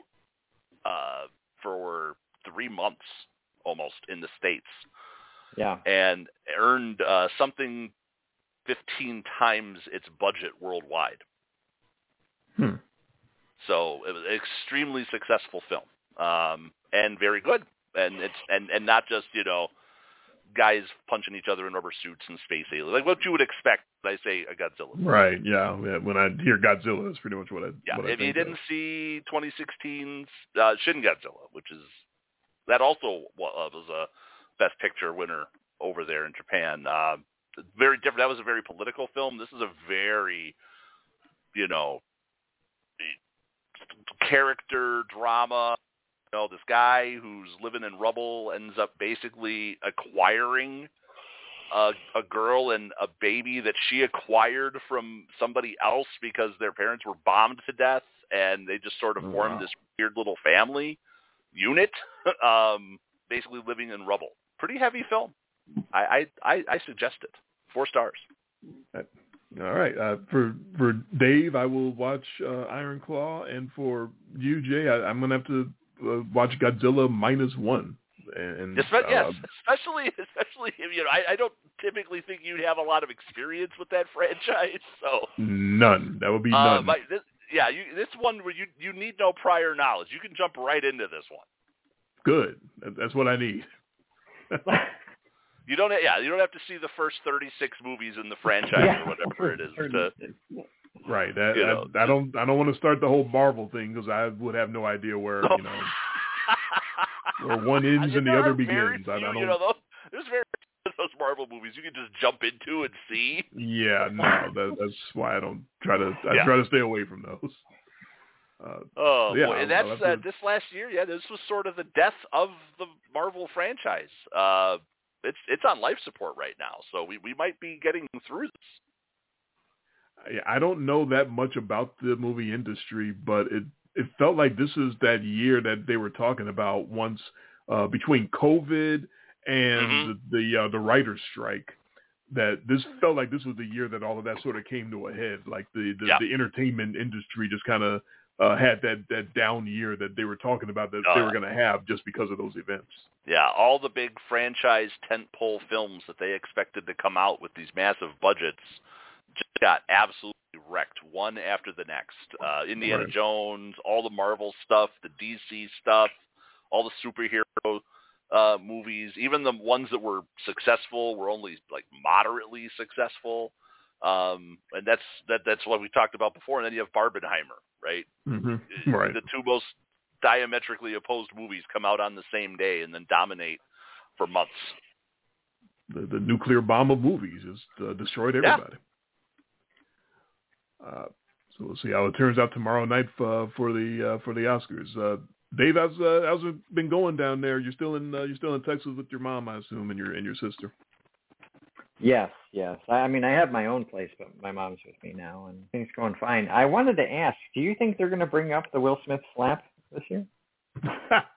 for 3 months almost in the States. Yeah. And earned something 15 times its budget worldwide. So it was an extremely successful film, and very good. And it's and not just, guys punching each other in rubber suits and space aliens, like what you would expect when I say a Godzilla. Right, yeah. When I hear Godzilla, that's pretty much what I if you didn't see 2016's Shin Godzilla, which is, that also was a Best Picture winner over there in Japan. Very different. That was a very political film. This is a very, character drama, this guy who's living in rubble ends up basically acquiring a girl and a baby that she acquired from somebody else because their parents were bombed to death, and they just sort of formed this weird little family unit, basically living in rubble. Pretty heavy film. I suggest it. 4 stars. All right. For Dave, I will watch Iron Claw, and for you, Jay, I'm going to have to watch Godzilla -1. And especially I don't typically think you'd have a lot of experience with that franchise, so none. That would be none. This one where you need no prior knowledge. You can jump right into this one. Good. That's what I need. You don't have to see the first 36 movies in the franchise or whatever it is. Right. I don't want to start the whole Marvel thing because I would have no idea where where one ends and the other begins. There's very few of those Marvel movies you can just jump into and see. Yeah, no, that's why I don't try to. I try to stay away from those. Boy, and that's this last year. Yeah, this was sort of the death of the Marvel franchise. It's on life support right now, so we might be getting through this. I don't know that much about the movie industry, but it felt like this is that year that they were talking about once between COVID and the writer's strike. That this felt like this was the year that all of that sort of came to a head. Like the entertainment industry just kind of had that down year that they were talking about that they were going to have just because of those events. Yeah, all the big franchise tentpole films that they expected to come out with these massive budgets just got absolutely wrecked, one after the next. Indiana Jones, all the Marvel stuff, the DC stuff, all the superhero movies, even the ones that were successful were only like moderately successful. And that's what we talked about before. And then you have Barbenheimer, right? Mm-hmm. Right. The two most diametrically opposed movies come out on the same day and then dominate for months. The nuclear bomb of movies just destroyed everybody. So we'll see how it turns out tomorrow night for the Oscars. Dave, how's it been going down there? You're still in Texas with your mom, I assume, and your sister. Yes. I mean, I have my own place, but my mom's with me now, and things are going fine. I wanted to ask, do you think they're going to bring up the Will Smith slap this year? Is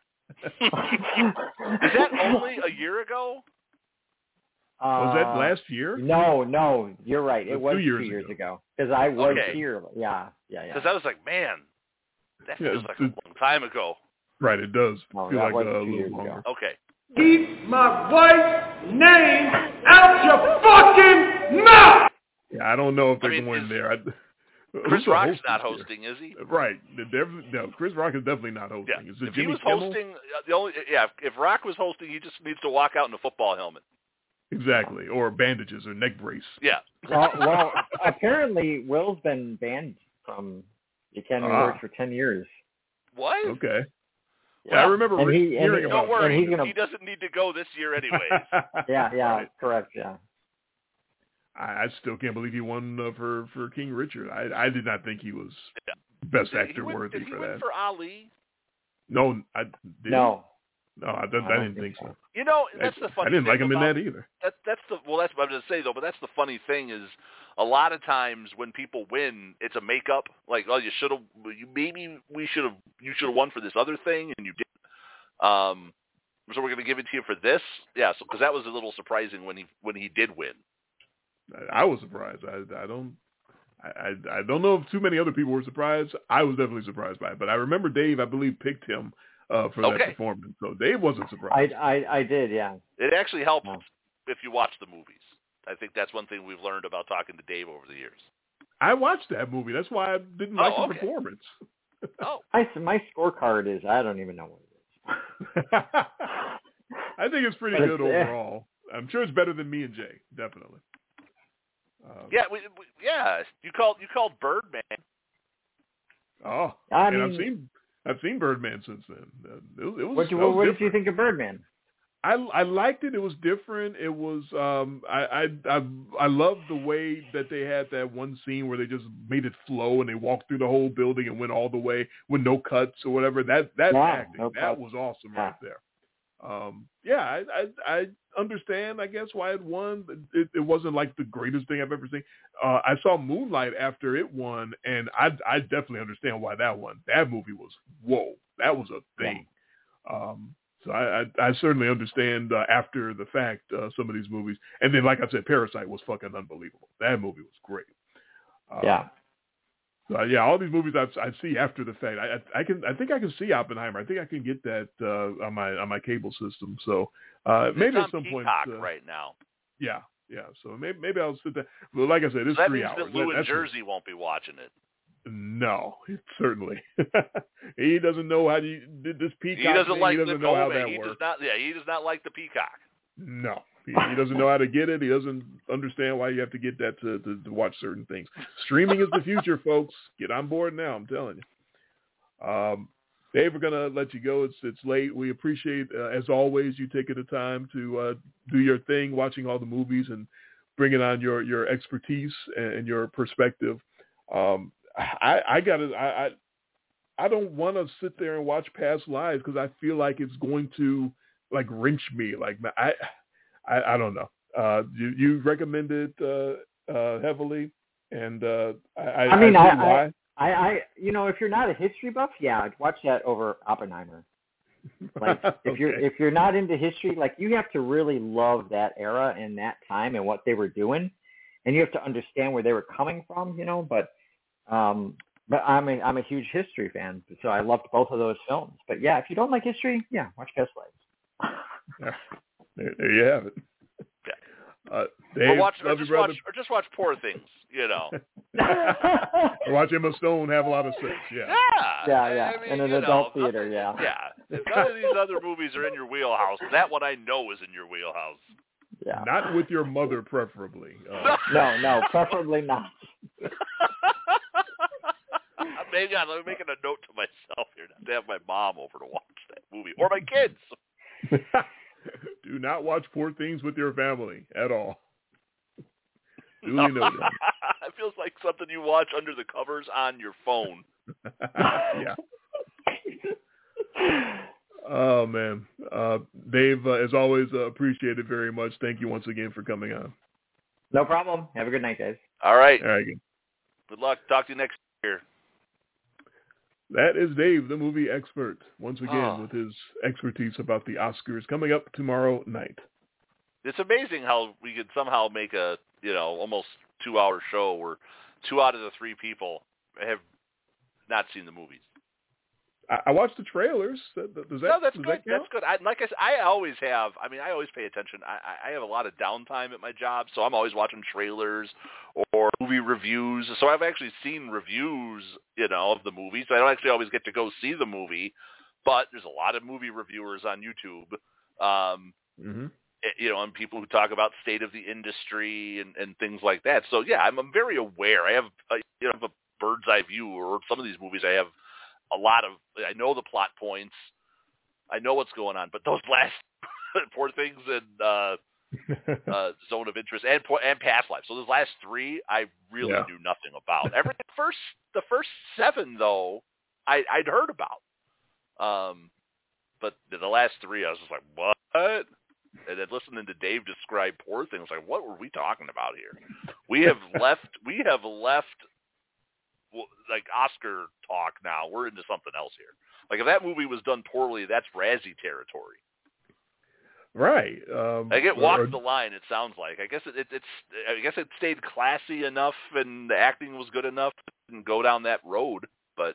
that only a year ago? Was that last year? No, you're right. It was 2 years 2 years ago. Because I was here. Yeah. Because I was like, man, that feels like a long time ago. Right, it does feel like a little longer. Okay. Keep my wife's name out your fucking mouth! Yeah, I don't know if they're going there. Chris Rock's not hosting, is he? Right. No, Chris Rock is definitely not hosting. Yeah. Is it if Jimmy he was Kimmel? hosting, if Rock was hosting, he just needs to walk out in a football helmet. Exactly, or bandages or neck brace. Yeah. Well, apparently Will's been banned from the Academy Awards for 10 years. What? Okay. Yeah, I remember hearing about it. Don't worry, he doesn't need to go this year anyways. Yeah, right. Correct, yeah. I still can't believe he won for King Richard. I did not think he was best actor worthy for that. Did he win for Ali? No, I didn't. No, I didn't think so. You know, that's the funny thing. I didn't like him in that either. That's what I was going to say, though, but that's the funny thing is a lot of times when people win, it's a makeup. Like, oh, you should have won for this other thing, and you didn't. So we're going to give it to you for this? Yeah, so because that was a little surprising when he did win. I was surprised. I don't know if too many other people were surprised. I was definitely surprised by it. But I remember Dave, I believe, picked him for that performance. So Dave wasn't surprised. I did, yeah. It actually helps if you watch the movies. I think that's one thing we've learned about talking to Dave over the years. I watched that movie. That's why I didn't like the performance. My scorecard is, I don't even know what it is. I think it's pretty good overall. I'm sure it's better than Me and Jay, definitely. You called Birdman. Oh, I've seen Birdman since then. It was what did you think of Birdman? I liked it. It was different. It was I loved the way that they had that one scene where they just made it flow and they walked through the whole building and went all the way with no cuts or whatever. That acting that was awesome right there. I understand, I guess, why it won. It wasn't like the greatest thing I've ever seen. I saw Moonlight after it won, and I definitely understand why that won. That movie was whoa. That was a thing. So I certainly understand after the fact some of these movies. And then, like I said, Parasite was fucking unbelievable. That movie was great. So, all these movies I see after the fact. I think I can see Oppenheimer. I think I can get that on my cable system. So maybe at some point right now. Yeah. So maybe I'll sit there. Well, like I said, it's 3 hours. That means that Lou in Jersey won't be watching it. No, certainly. He doesn't know how this Peacock. He doesn't like he doesn't know how that works. He does not like the Peacock. No, he doesn't know how to get it. He doesn't understand why you have to get that to watch certain things. Streaming is the future, folks. Get on board now. I'm telling you. Dave, we're gonna let you go. It's late. We appreciate, as always, you taking the time to do your thing, watching all the movies and bringing on your expertise and your perspective. I don't want to sit there and watch past lives because I feel like it's going to like wrench me. Like I don't know. You recommend it heavily, and I mean why. If you're not a history buff, I'd watch that over Oppenheimer. Like if you're not into history, like you have to really love that era and that time and what they were doing, and you have to understand where they were coming from. But I'm a huge history fan, so I loved both of those films. But if you don't like history, watch Past Lives. There you have it. Dave, just watch Poor Things. Or watch Emma Stone have a lot of sex. Yeah. I mean, in an adult theater. Yeah. If none of these other movies are in your wheelhouse, that one I know is in your wheelhouse. Yeah. Not with your mother, preferably. No, preferably not. Maybe I'm making a note to myself here not to have my mom over to watch that movie or my kids. Do not watch Poor Things with your family at all. Duly noted. It feels like something you watch under the covers on your phone. Yeah. Oh, man. Dave, as always, appreciate it very much. Thank you once again for coming on. No problem. Have a good night, guys. All right. Good luck. Talk to you next year. That is Dave, the movie expert, once again with his expertise about the Oscars coming up tomorrow night. It's amazing how we could somehow make a, almost 2-hour show where 2 out of the 3 people have not seen the movies. I watched the trailers. That's good. That's good. I always have. I mean, I always pay attention. I have a lot of downtime at my job, so I'm always watching trailers or movie reviews. So I've actually seen reviews, of the movies. I don't actually always get to go see the movie, but there's a lot of movie reviewers on YouTube. And people who talk about state of the industry and things like that. So I'm very aware. I have a bird's eye view, or some of these movies I have I know the plot points, I know what's going on, but those last Poor Things and Zone of Interest and Past Lives. So those last 3, I really knew nothing about. The first 7 though, I'd heard about. But the last 3, I was just like, what? And then listening to Dave describe Poor Things, like, what were we talking about here? We have left like Oscar talk now. We're into something else here. Like if that movie was done poorly, that's Razzie territory. Right. It walked the line. It sounds like. I guess it stayed classy enough, and the acting was good enough to go down that road. But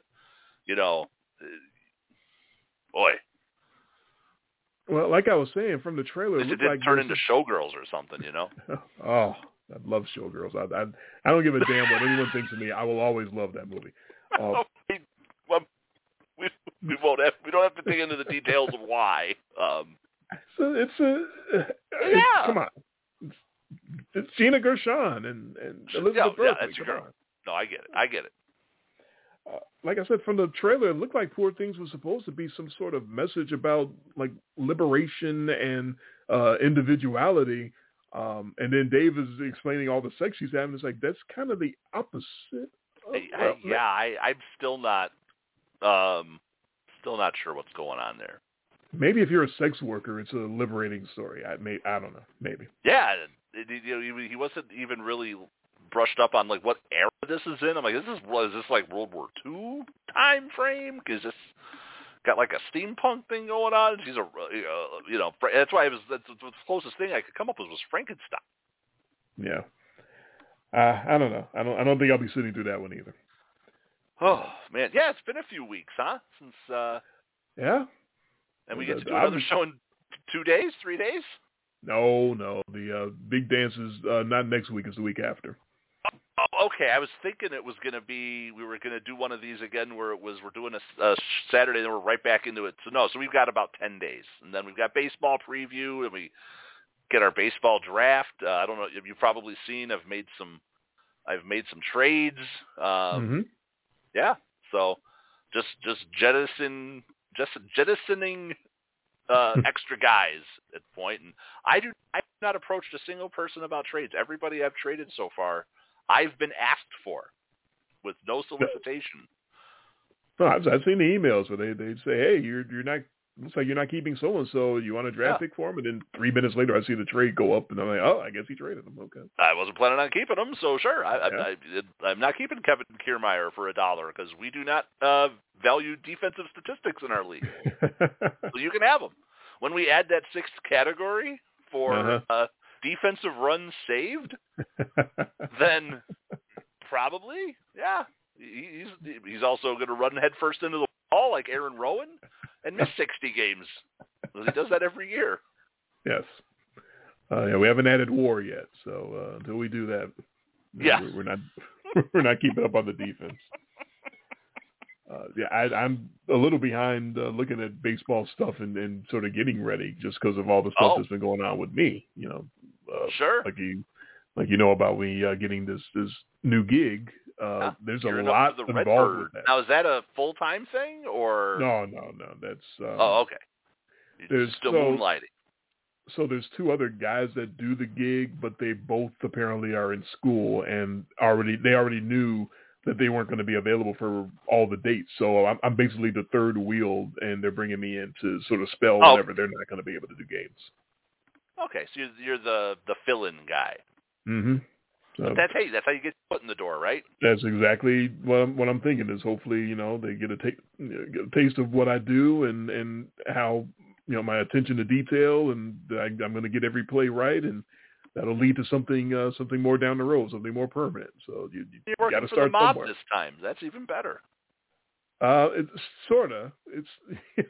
boy. Well, like I was saying, from the trailer, it didn't turn into Showgirls or something, Oh, I love Showgirls. I don't give a damn what anyone thinks of me. I will always love that movie. We don't have to dig into the details of why. Come on. It's Gina Gershon and Elizabeth Berkley. That's your girl. No, I get it. like I said, from the trailer, it looked like Poor Things was supposed to be some sort of message about like liberation and individuality. And then Dave is explaining all the sex she's having. It's like, that's kind of the opposite. I'm still not sure what's going on there. Maybe if you're a sex worker, it's a liberating story. I don't know. Maybe. Yeah, he wasn't even really brushed up on like what era this is in. I'm like, is this like World War II time frame? Because this got like a steampunk thing going on. She's that's why that's the closest thing I could come up with was Frankenstein. Yeah. I don't know. I don't think I'll be sitting through that one either. Oh man, yeah, it's been a few weeks, huh? Since yeah. And we get to do another show in 3 days? No. The big dance is not next week. It's the week after. Oh, okay. I was thinking it was going to be, we were going to do one of these again where we're doing a Saturday and then we're right back into it. So we've got about 10 days. And then we've got baseball preview and we get our baseball draft. I don't know if you've probably seen, I've made some trades. Yeah. So just jettisoning extra guys at point, and I've not approached a single person about trades. Everybody I've traded so far, I've been asked for, with no solicitation. No, I've seen the emails where they'd say, "Hey, you're not. Looks like you're not keeping so and so. You want a draft pick for him?" And then 3 minutes later, I see the trade go up, and I'm like, "Oh, I guess he traded him." Okay. I wasn't planning on keeping him, so sure. I'm not keeping Kevin Kiermaier for $1 because we do not value defensive statistics in our league. So you can have him. When we add that 6th category for defensive runs saved, then probably, yeah, he's also going to run headfirst into the wall like Aaron Rowan and miss 60 games. He does that every year. Yes. We haven't added WAR yet, so until we do that, we're not keeping up on the defense. I'm a little behind looking at baseball stuff and sort of getting ready just because of all the stuff that's been going on with me. Sure. Like you know about me getting this new gig. There's a lot involved with that. Now, is that a full-time thing or? No. That's. Okay. You're still moonlighting. So there's 2 other guys that do the gig, but they both apparently are in school and they already knew that they weren't going to be available for all the dates. So I'm basically the third wheel, and they're bringing me in to sort of spell whenever they're not going to be able to do games. Okay, so you're the fill-in guy. Mm-hmm. So that's how you get put in the door, right? That's exactly what I'm thinking. Is hopefully they get a taste of what I do and how my attention to detail, and I'm going to get every play right, and that'll lead to something more down the road, something more permanent. So you got to start somewhere. You're working for the mob this time. That's even better. It's sorta. It's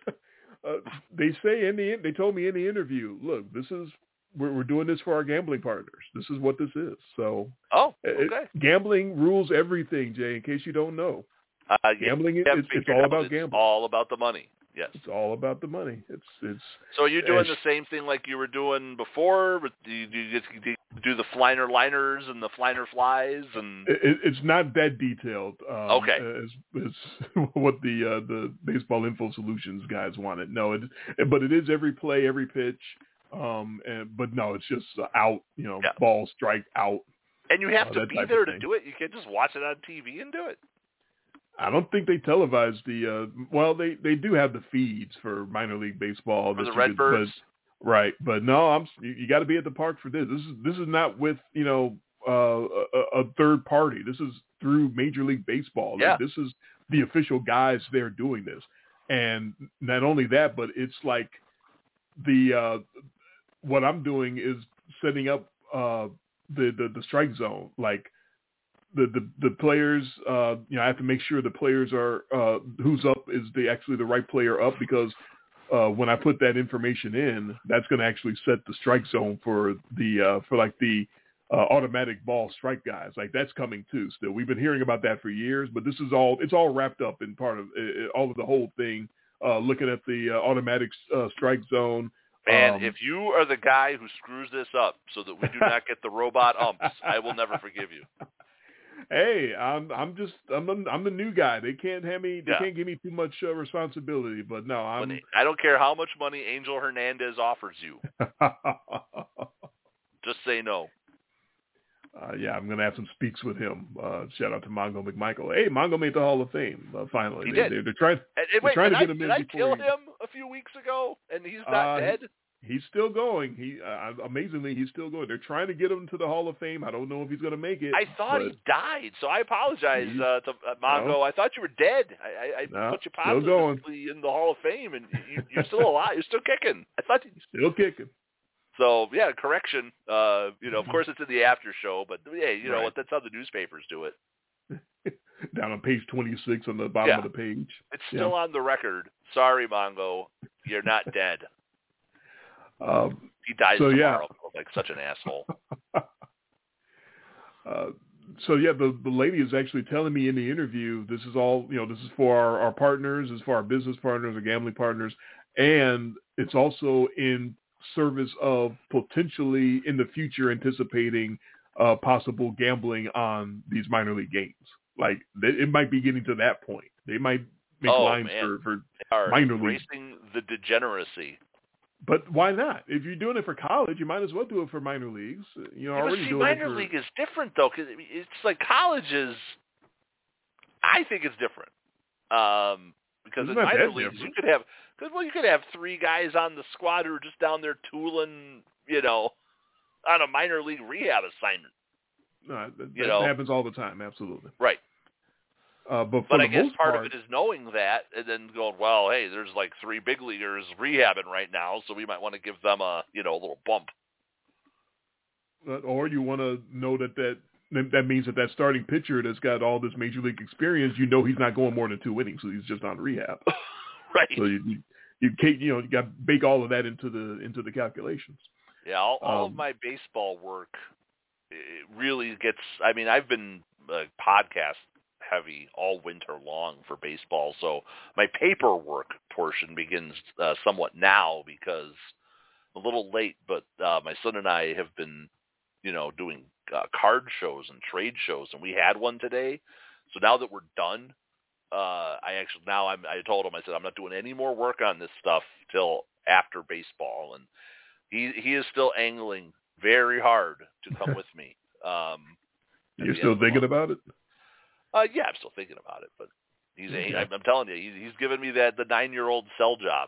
they told me in the interview, look, we're doing this for our gambling partners. This is what this is. So okay. Gambling rules everything, Jay. In case you don't know, gambling it's all about gambling. It's all about the money. Yes, it's all about the money. It's. So are you doing the same thing like you were doing before? Do you do the Fliner liners and the Fliner flies and? It's not that detailed. Okay. As what the Baseball Info Solutions guys wanted. No, but it is every play, every pitch. But no, it's just out. Ball, strike, out. And you have to be there to do it. You can't just watch it on TV and do it. I don't think they televised they do have the feeds for minor league baseball. For the Redbirds. Right. But no, you got to be at the park for this. This is not with, a third party. This is through Major League Baseball. Yeah. Like, this is the official guys there doing this. And not only that, but it's like what I'm doing is setting up the strike zone. Like, the players, I have to make sure the players are who's up is actually the right player up, because when I put that information in, that's going to actually set the strike zone for the automatic ball strike guys. Like, that's coming too. Still, we've been hearing about that for years, but it's all wrapped up in part of all of the whole thing. Looking at the automatic strike zone. And if you are the guy who screws this up so that we do not get the robot umps, I will never forgive you. Hey, I'm the new guy. They can't have me. They can't give me too much responsibility. But no, I don't care how much money Angel Hernandez offers you. Just say no. Yeah, I'm gonna have some speaks with him. Shout out to Mongo McMichael. Hey, Mongo made the Hall of Fame finally. He did. They're trying to get him in. Did I kill him a few weeks ago? And he's not dead. He's still going. Amazingly, he's still going. They're trying to get him to the Hall of Fame. I don't know if he's going to make it. I thought he died, so I apologize to Mongo. No. I thought you were dead. I put you positively in the Hall of Fame, and you're still alive. You're still kicking. I thought still kicking. So yeah, correction. Of course it's in the after show, but hey, you know what? That's how the newspapers do it. Down on page 26 on the bottom of the page. It's still on the record. Sorry, Mongo, you're not dead. He dies tomorrow. Like such an asshole. The lady is actually telling me in the interview, this is all, this is for our partners, this is for our business partners, our gambling partners, and it's also in service of potentially in the future anticipating possible gambling on these minor league games. Like it might be getting to that point. They might make lines for minor league. Embracing the degeneracy. But why not? If you're doing it for college, you might as well do it for minor leagues. Minor league is different though, because it's like college is. I think it's different because in minor leagues you could have 3 guys on the squad who are just down there tooling, on a minor league rehab assignment. No, that happens all the time. Absolutely. Right. But I guess part of it is knowing that and then going, well, hey, there's like 3 big leaguers rehabbing right now, so we might want to give them a little bump. Or you want to know that means that starting pitcher that's got all this major league experience, he's not going more than 2 innings, so he's just on rehab. Right. So you got to bake all of that into the calculations. Yeah, all of my baseball work really gets. I mean, I've been podcast heavy all winter long for baseball, so my paperwork portion begins somewhat now because a little late, but my son and I have been, doing card shows and trade shows, and we had one today. So now that we're done, I told him, I said, I'm not doing any more work on this stuff till after baseball, and he is still angling very hard to come with me. You're still thinking about it? Yeah, I'm still thinking about it, but I'm telling you, he's giving me the 9-year-old cell job.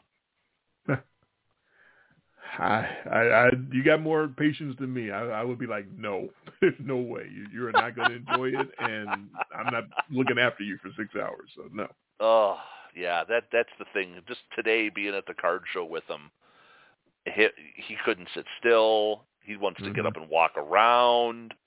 You got more patience than me. I would be like, no, there's no way. You're not going to enjoy it, and I'm not looking after you for 6 hours, so no. Oh, yeah, that's the thing. Just today being at the card show with him, he couldn't sit still. He wants to get up and walk around.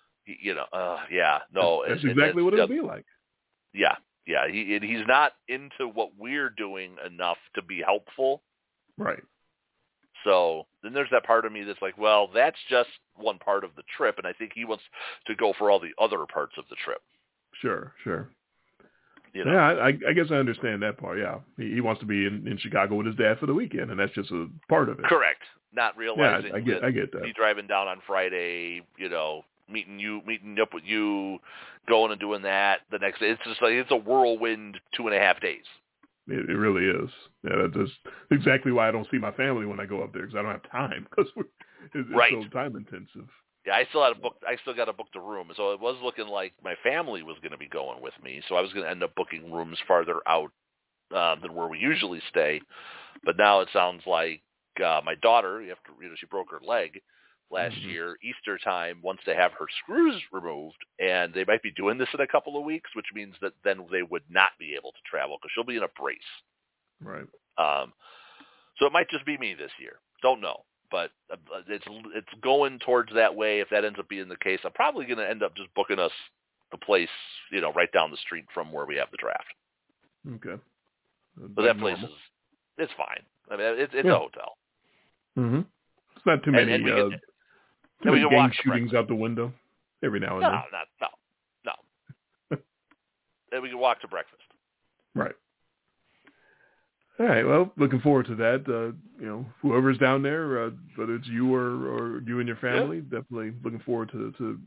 That's exactly what it'll be like. Yeah. He's not into what we're doing enough to be helpful. Right. So then there's that part of me that's like, well, that's just one part of the trip, and I think he wants to go for all the other parts of the trip. Sure. Yeah, I guess I understand that part, yeah. He wants to be in Chicago with his dad for the weekend, and that's just a part of it. Correct. Not realizing I get that. Me driving down on Friday, meeting up with you, going and doing that the next day. It's just like it's a whirlwind 2.5 days. It really is. Yeah, that's exactly why I don't see my family when I go up there, because I don't have time, because it's so time intensive. Yeah, I still got to book the room, so it was looking like my family was going to be going with me, so I was going to end up booking rooms farther out than where we usually stay. But now it sounds like my daughter, she broke her leg last year, Easter time, wants to have her screws removed, and they might be doing this in a couple of weeks, which means that then they would not be able to travel because she'll be in a brace. Right. So it might just be me this year. Don't know, but it's going towards that way. If that ends up being the case, I'm probably going to end up just booking us the place, right down the street from where we have the draft. Okay. But that place it's fine. I mean, it's a hotel. Mm-hmm. It's not too many. And we can gang shootings out the window every now and then. No. And we can walk to breakfast. Right. All right. Well, looking forward to that. Whoever's down there, whether it's you or you and your family, definitely looking forward to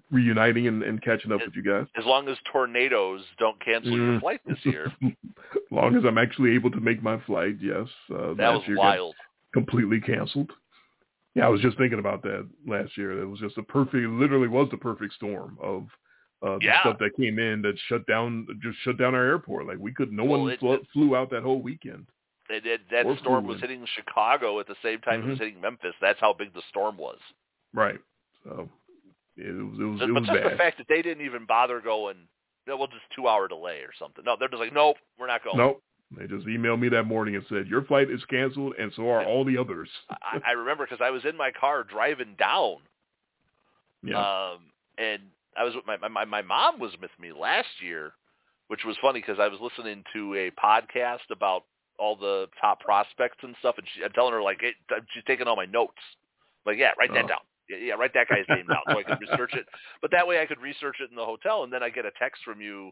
reuniting and catching up with you guys. As long as tornadoes don't cancel your flight this year. As long as I'm actually able to make my flight, yes. That was wild. Completely canceled. Yeah, I was just thinking about that last year. It was just literally was the perfect storm of the stuff that came in that shut down our airport. Like no one flew out that whole weekend. That storm was hitting Chicago at the same time it was hitting Memphis. That's how big the storm was. Right. So it was but just bad. the fact that they didn't even bother going, well, just 2-hour delay or something. No, they're just like, nope, we're not going. Nope. They just emailed me that morning and said, your flight is canceled, and so are all the others. I remember because I was in my car driving down. Yeah. And I was with my mom was with me last year, which was funny because I was listening to a podcast about all the top prospects and stuff, and I'm telling her, like, she's taking all my notes. Like, yeah, write that down. Yeah, write that guy's name down so I could research it. But that way I could research it in the hotel, and then I get a text from you,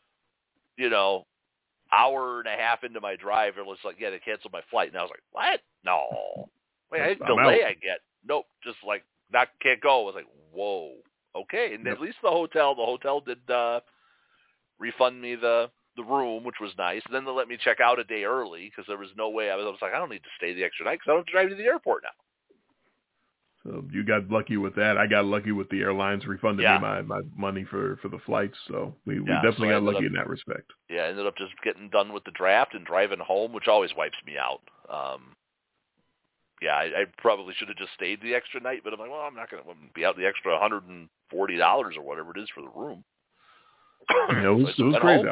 hour and a half into my drive, it was like, yeah, they canceled my flight. And I was like, what? No. Wait, I didn't delay I get. Nope, just like, can't go. I was like, whoa. Okay, and at least the hotel did refund me the room, which was nice. And then they let me check out a day early because there was no way. I was like, I don't need to stay the extra night because I don't have to drive to the airport now. So you got lucky with that. I got lucky with the airlines refunding me my money for the flights. So we definitely got lucky in that respect. Yeah, I ended up just getting done with the draft and driving home, which always wipes me out. I probably should have just stayed the extra night, but I'm like, well, I'm not going to be out the extra $140 or whatever it is for the room. It was crazy.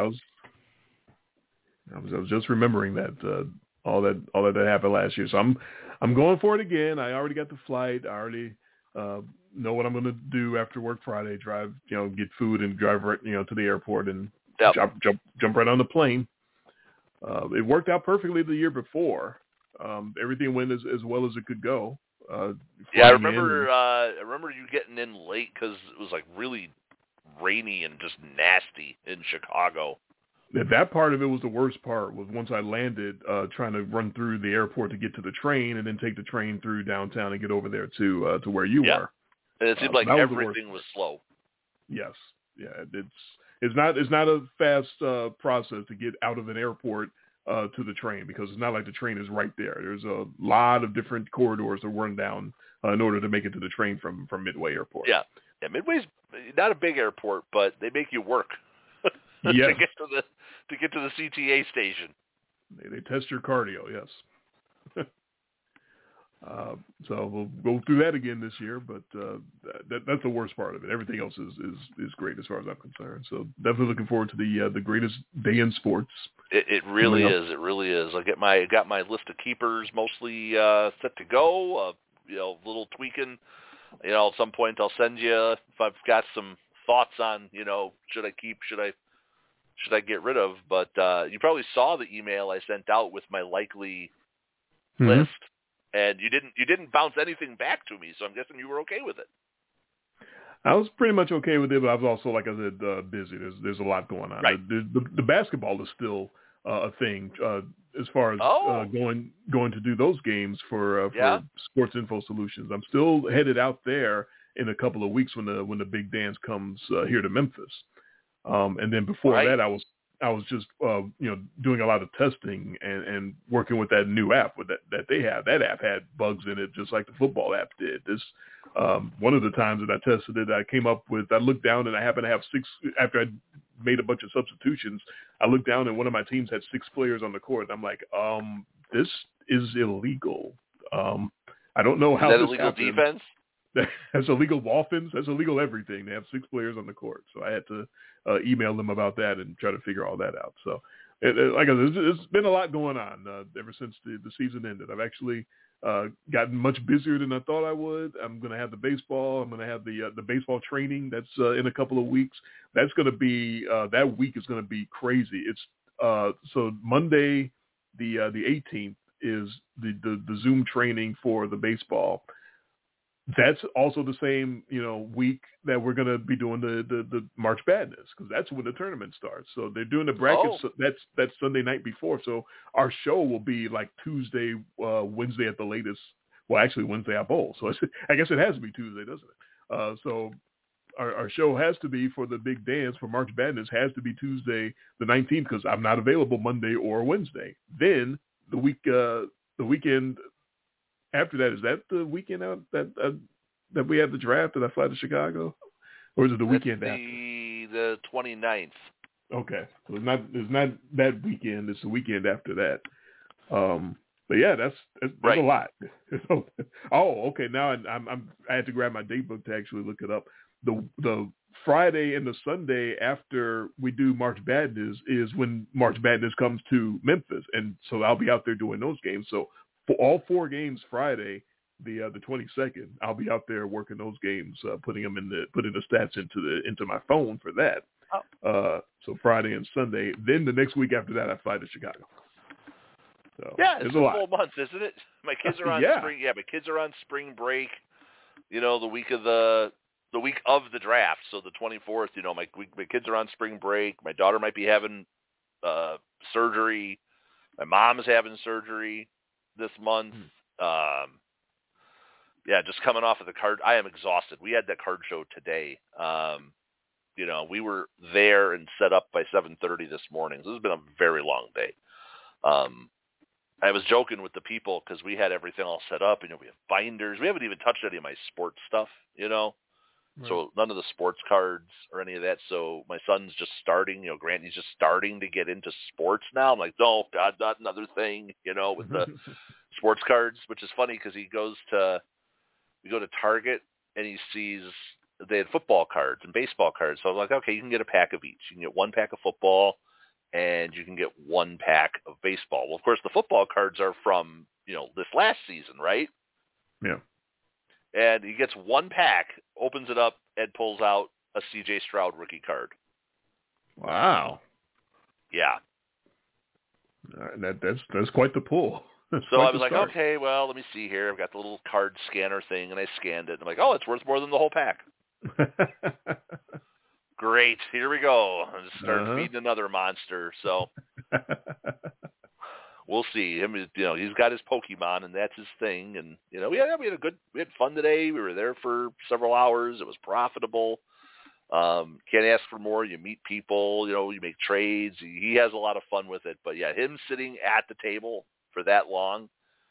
I was just remembering that all that happened last year. So I'm going for it again. I already got the flight. I already know what I'm going to do after work Friday. Drive, get food and drive right, to the airport and jump right on the plane. It worked out perfectly the year before. Everything went as well as it could go. I remember you getting in late because it was like really rainy and just nasty in Chicago. That part of it was the worst part, was once I landed, trying to run through the airport to get to the train and then take the train through downtown and get over there to where you were. And it seemed like everything was slow. Yes. Yeah. It's not a fast process to get out of an airport to the train, because it's not like the train is right there. There's a lot of different corridors to run down in order to make it to the train from Midway Airport. Yeah. Midway's not a big airport, but they make you work. Yes. to get to the CTA station. They test your cardio, yes. So we'll go through that again this year, but that's the worst part of it. Everything else is great as far as I'm concerned. So definitely looking forward to the greatest day in sports. It really is. It really is. I got my list of keepers mostly set to go. Little tweaking. At some point I'll send you if I've got some thoughts on should I keep, should I get rid of. But you probably saw the email I sent out with my likely list, and you didn't bounce anything back to me, so I'm guessing you were okay with it. I was pretty much okay with it, but I was also, like I said, busy. There's a lot going on. Right. The basketball is still a thing as far as going to do those games for Sports Info Solutions. I'm still headed out there in a couple of weeks when the big dance comes here to Memphis. And then before that, I was just doing a lot of testing and working with that new app that they have. That app had bugs in it, just like the football app did. This one of the times that I tested it, I looked down and I happened to have 6 after I made a bunch of substitutions. I looked down and one of my teams had 6 players on the court. I'm like, this is illegal. I don't know how. Is that this illegal happened. Defense? That's illegal offense. That's illegal everything. They have 6 players on the court, so I had to email them about that and try to figure all that out. So, like I said, it's been a lot going on ever since the season ended. I've actually gotten much busier than I thought I would. I'm going to have the baseball. I'm going to have the baseball training that's in a couple of weeks. That's going to be that week is going to be crazy. It's so Monday, the 18th is the Zoom training for the baseball. That's also the same, week that we're going to be doing the March Madness, because that's when the tournament starts. So they're doing the brackets. So that's Sunday night before. So our show will be like Tuesday, Wednesday at the latest. Well, actually Wednesday I bowl. So I guess it has to be Tuesday, doesn't it? So our show has to be for the big dance for March Madness has to be Tuesday the 19th because I'm not available Monday or Wednesday. Then the weekend after that, is that the weekend out that we have the draft and I fly to Chicago, or is it the weekend after? The 29th. Okay, so it's not that weekend. It's the weekend after that. But yeah, that's right. A lot. Oh, okay. Now I had to grab my date book to actually look it up. The Friday and the Sunday after we do March Madness is when March Madness comes to Memphis, and so I'll be out there doing those games. So for all 4 games Friday, the 22nd, I'll be out there working those games, putting the stats into my phone for that. So Friday and Sunday. Then the next week after that, I fly to Chicago. So yeah, it's a full month, isn't it? My kids are on spring. Yeah, my kids are on spring break. You know, the week of the draft, so the 24th. You know, my kids are on spring break. My daughter might be having surgery. My mom's having surgery this month. Yeah, just coming off of the card. I am exhausted. We had that card show today. You know, we were there and set up by 7:30 this morning. So this has been a very long day. I was joking with the people because we had everything all set up. You know, we have binders. We haven't even touched any of my sports stuff, you know. Right. So none of the sports cards or any of that. So my son's just starting, you know, Grant, he's just starting to get into sports now. I'm like, no, God, not another thing, you know, with the sports cards, which is funny because we go to Target and he sees they had football cards and baseball cards. So I'm like, okay, you can get a pack of each. You can get 1 pack of football and you can get 1 pack of baseball. Well, of course, the football cards are from, you know, this last season, right? Yeah. And he gets 1 pack, opens it up, and pulls out a C.J. Stroud rookie card. Wow. Yeah. That's quite the pull. So I was like, okay, well, let me see here. I've got the little card scanner thing, and I scanned it. And I'm like, oh, it's worth more than the whole pack. Great. Here we go. I'm just start feeding another monster. So we'll see. I mean, you know, he's got his Pokemon, and that's his thing. And you know, we had fun today. We were there for several hours. It was profitable. Can't ask for more. You meet people. You know, you make trades. He has a lot of fun with it. But yeah, him sitting at the table for that long,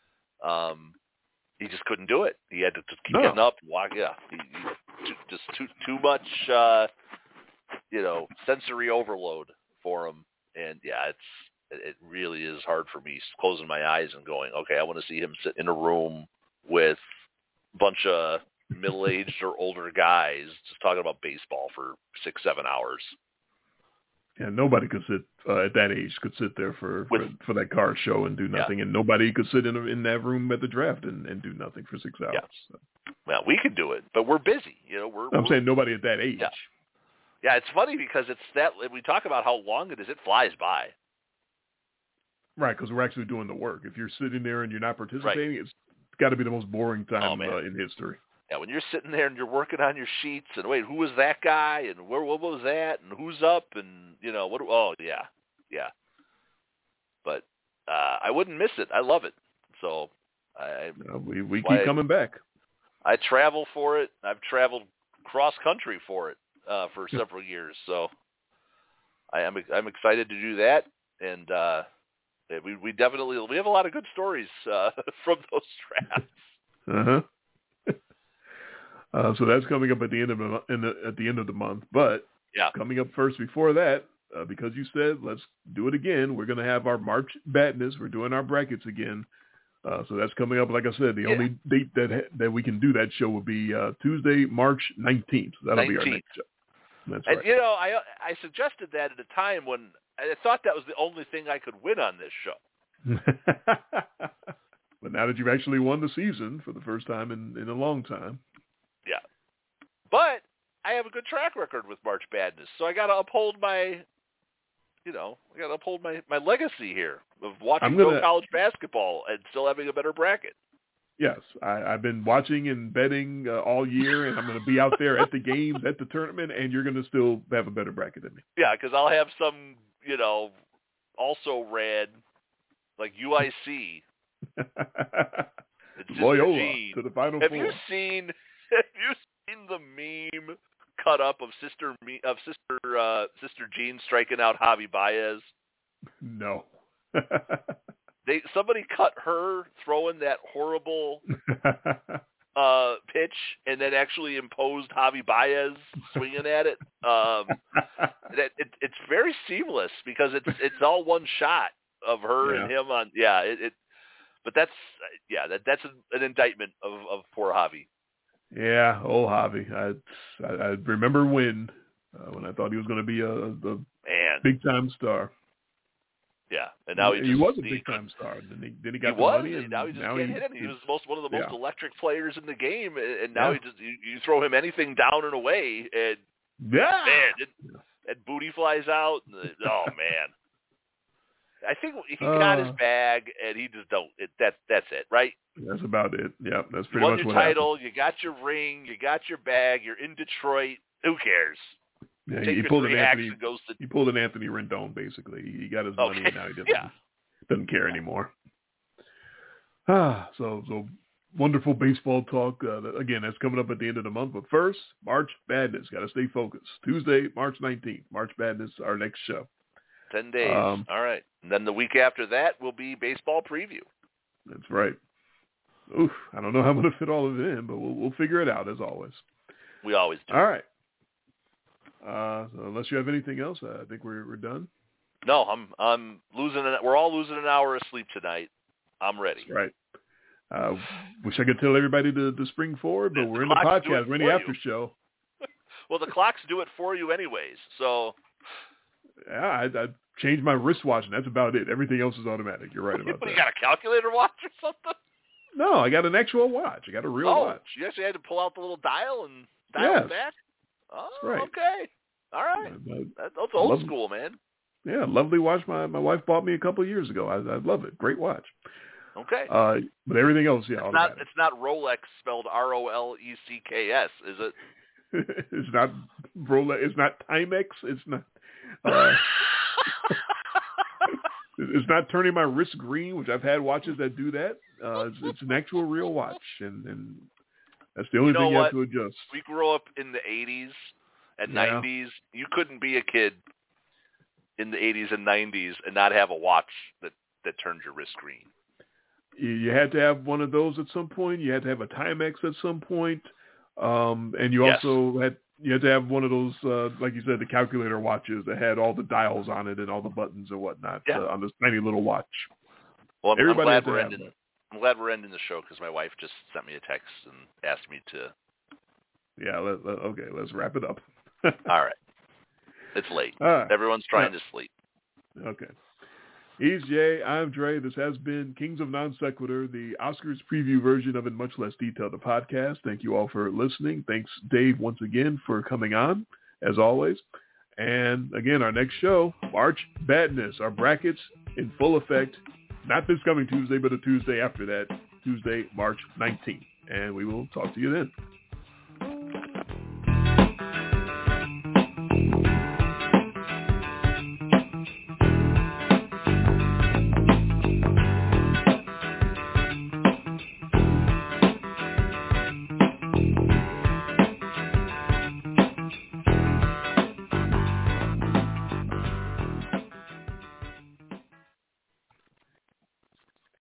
he just couldn't do it. He had to just keep getting up and walk. Yeah, just too much. You know, sensory overload for him. And yeah, it really is hard for me closing my eyes and going, okay, I want to see him sit in a room with a bunch of middle-aged or older guys just talking about baseball for 6-7 hours. Yeah, nobody could sit at that age could sit there for that card show and do nothing, and nobody could sit in that room at the draft and do nothing for 6 hours. Yeah. So. Well, we could do it, but we're busy. You know, I'm saying nobody at that age. Yeah. Yeah, it's funny because it's that we talk about how long it is, it flies by. Right, because we're actually doing the work. If you're sitting there and you're not participating, it's got to be the most boring time in history. Yeah, when you're sitting there and you're working on your sheets and wait, who was that guy and what was that and who's up and you know what? Oh yeah. But I wouldn't miss it. I love it. So we keep coming back. I travel for it. I've traveled cross country for it. For several years, so I'm excited to do that, and we definitely have a lot of good stories from those drafts. So that's coming up at the end of the month, but coming up first before that, because you said let's do it again, we're going to have our March Madness. We're doing our brackets again. So that's coming up. Like I said, the only date that we can do that show will be Tuesday, March 19th. So that'll be our next show. That's right. You know, I suggested that at a time when I thought that was the only thing I could win on this show. But now that you've actually won the season for the first time in a long time. Yeah. But I have a good track record with March Madness, so I got to uphold my legacy here of watching college basketball and still having a better bracket. Yes, I've been watching and betting all year, and I'm going to be out there at the games, at the tournament, and you're going to still have a better bracket than me. Yeah, because I'll have some, you know, also red, like UIC. Loyola to the Final Four. Have you seen the meme cut up of Sister Jean striking out Javi Baez? No. Somebody cut her throwing that horrible pitch, and then actually imposed Javi Baez swinging at it. It's very seamless because it's all one shot of her and him on. But that's an indictment of poor Javi. Yeah, old Javi. I remember when I thought he was going to be a big time star. Yeah, and now he was a big time star. Then he got the money, and now he just can't hit it. He was one of the most electric players in the game, and now you throw him anything down and away, and and booty flies out. And, oh man, I think he got his bag, and he just don't. That's it, right? That's about it. Yeah, that's pretty much what happened. You won your title, you got your ring, you got your bag, you're in Detroit. Who cares? Yeah, he pulled an Anthony Rendon, basically. He got his money, and now he doesn't care anymore. So wonderful baseball talk. Again, that's coming up at the end of the month. But first, March Madness. Got to stay focused. Tuesday, March 19th. March Madness, our next show. 10 days. All right. And then the week after that will be baseball preview. That's right. Oof, I don't know how I'm going to fit all of it in, but we'll figure it out, as always. We always do. All right. So unless you have anything else, I think we're done. No, I'm losing. We're all losing an hour of sleep tonight. I'm ready. That's right. Wish I could tell everybody to spring forward, but we're in the podcast. We're in the after show. Well, the clocks do it for you anyways. So. Yeah, I changed my wristwatch, and that's about it. Everything else is automatic. You're right about that. You got a calculator watch or something? No, I got an actual watch. I got a real watch. You actually had to pull out the little dial and dial it back? Oh, right. Okay. All right. That's old school, man. Yeah, lovely watch my wife bought me a couple of years ago. I love it. Great watch. Okay. But everything else, it's not Rolex spelled Rolecks, is it? It's not Rolex. It's not Timex. It's not. It's not turning my wrist green, which I've had watches that do that. It's an actual real watch, and that's the only thing you have to adjust. We grew up in the 80s and 90s. You couldn't be a kid in the 80s and 90s and not have a watch that turned your wrist green. You had to have one of those at some point. You had to have a Timex at some point. And you also had to have one of those, like you said, the calculator watches that had all the dials on it and all the buttons and whatnot on this tiny little watch. Well, I'm glad we're ending the show because my wife just sent me a text and asked me to. Yeah. Okay. Let's wrap it up. All right. It's late. Everyone's trying to sleep. Okay. He's Jay. I'm Dre. This has been Kings of Non Sequitur, the Oscars preview version of In Much Less Detail, the podcast. Thank you all for listening. Thanks, Dave, once again for coming on, as always. And again, our next show, March Madness, our brackets in full effect. Not this coming Tuesday, but a Tuesday after that, Tuesday, March 19th. And we will talk to you then.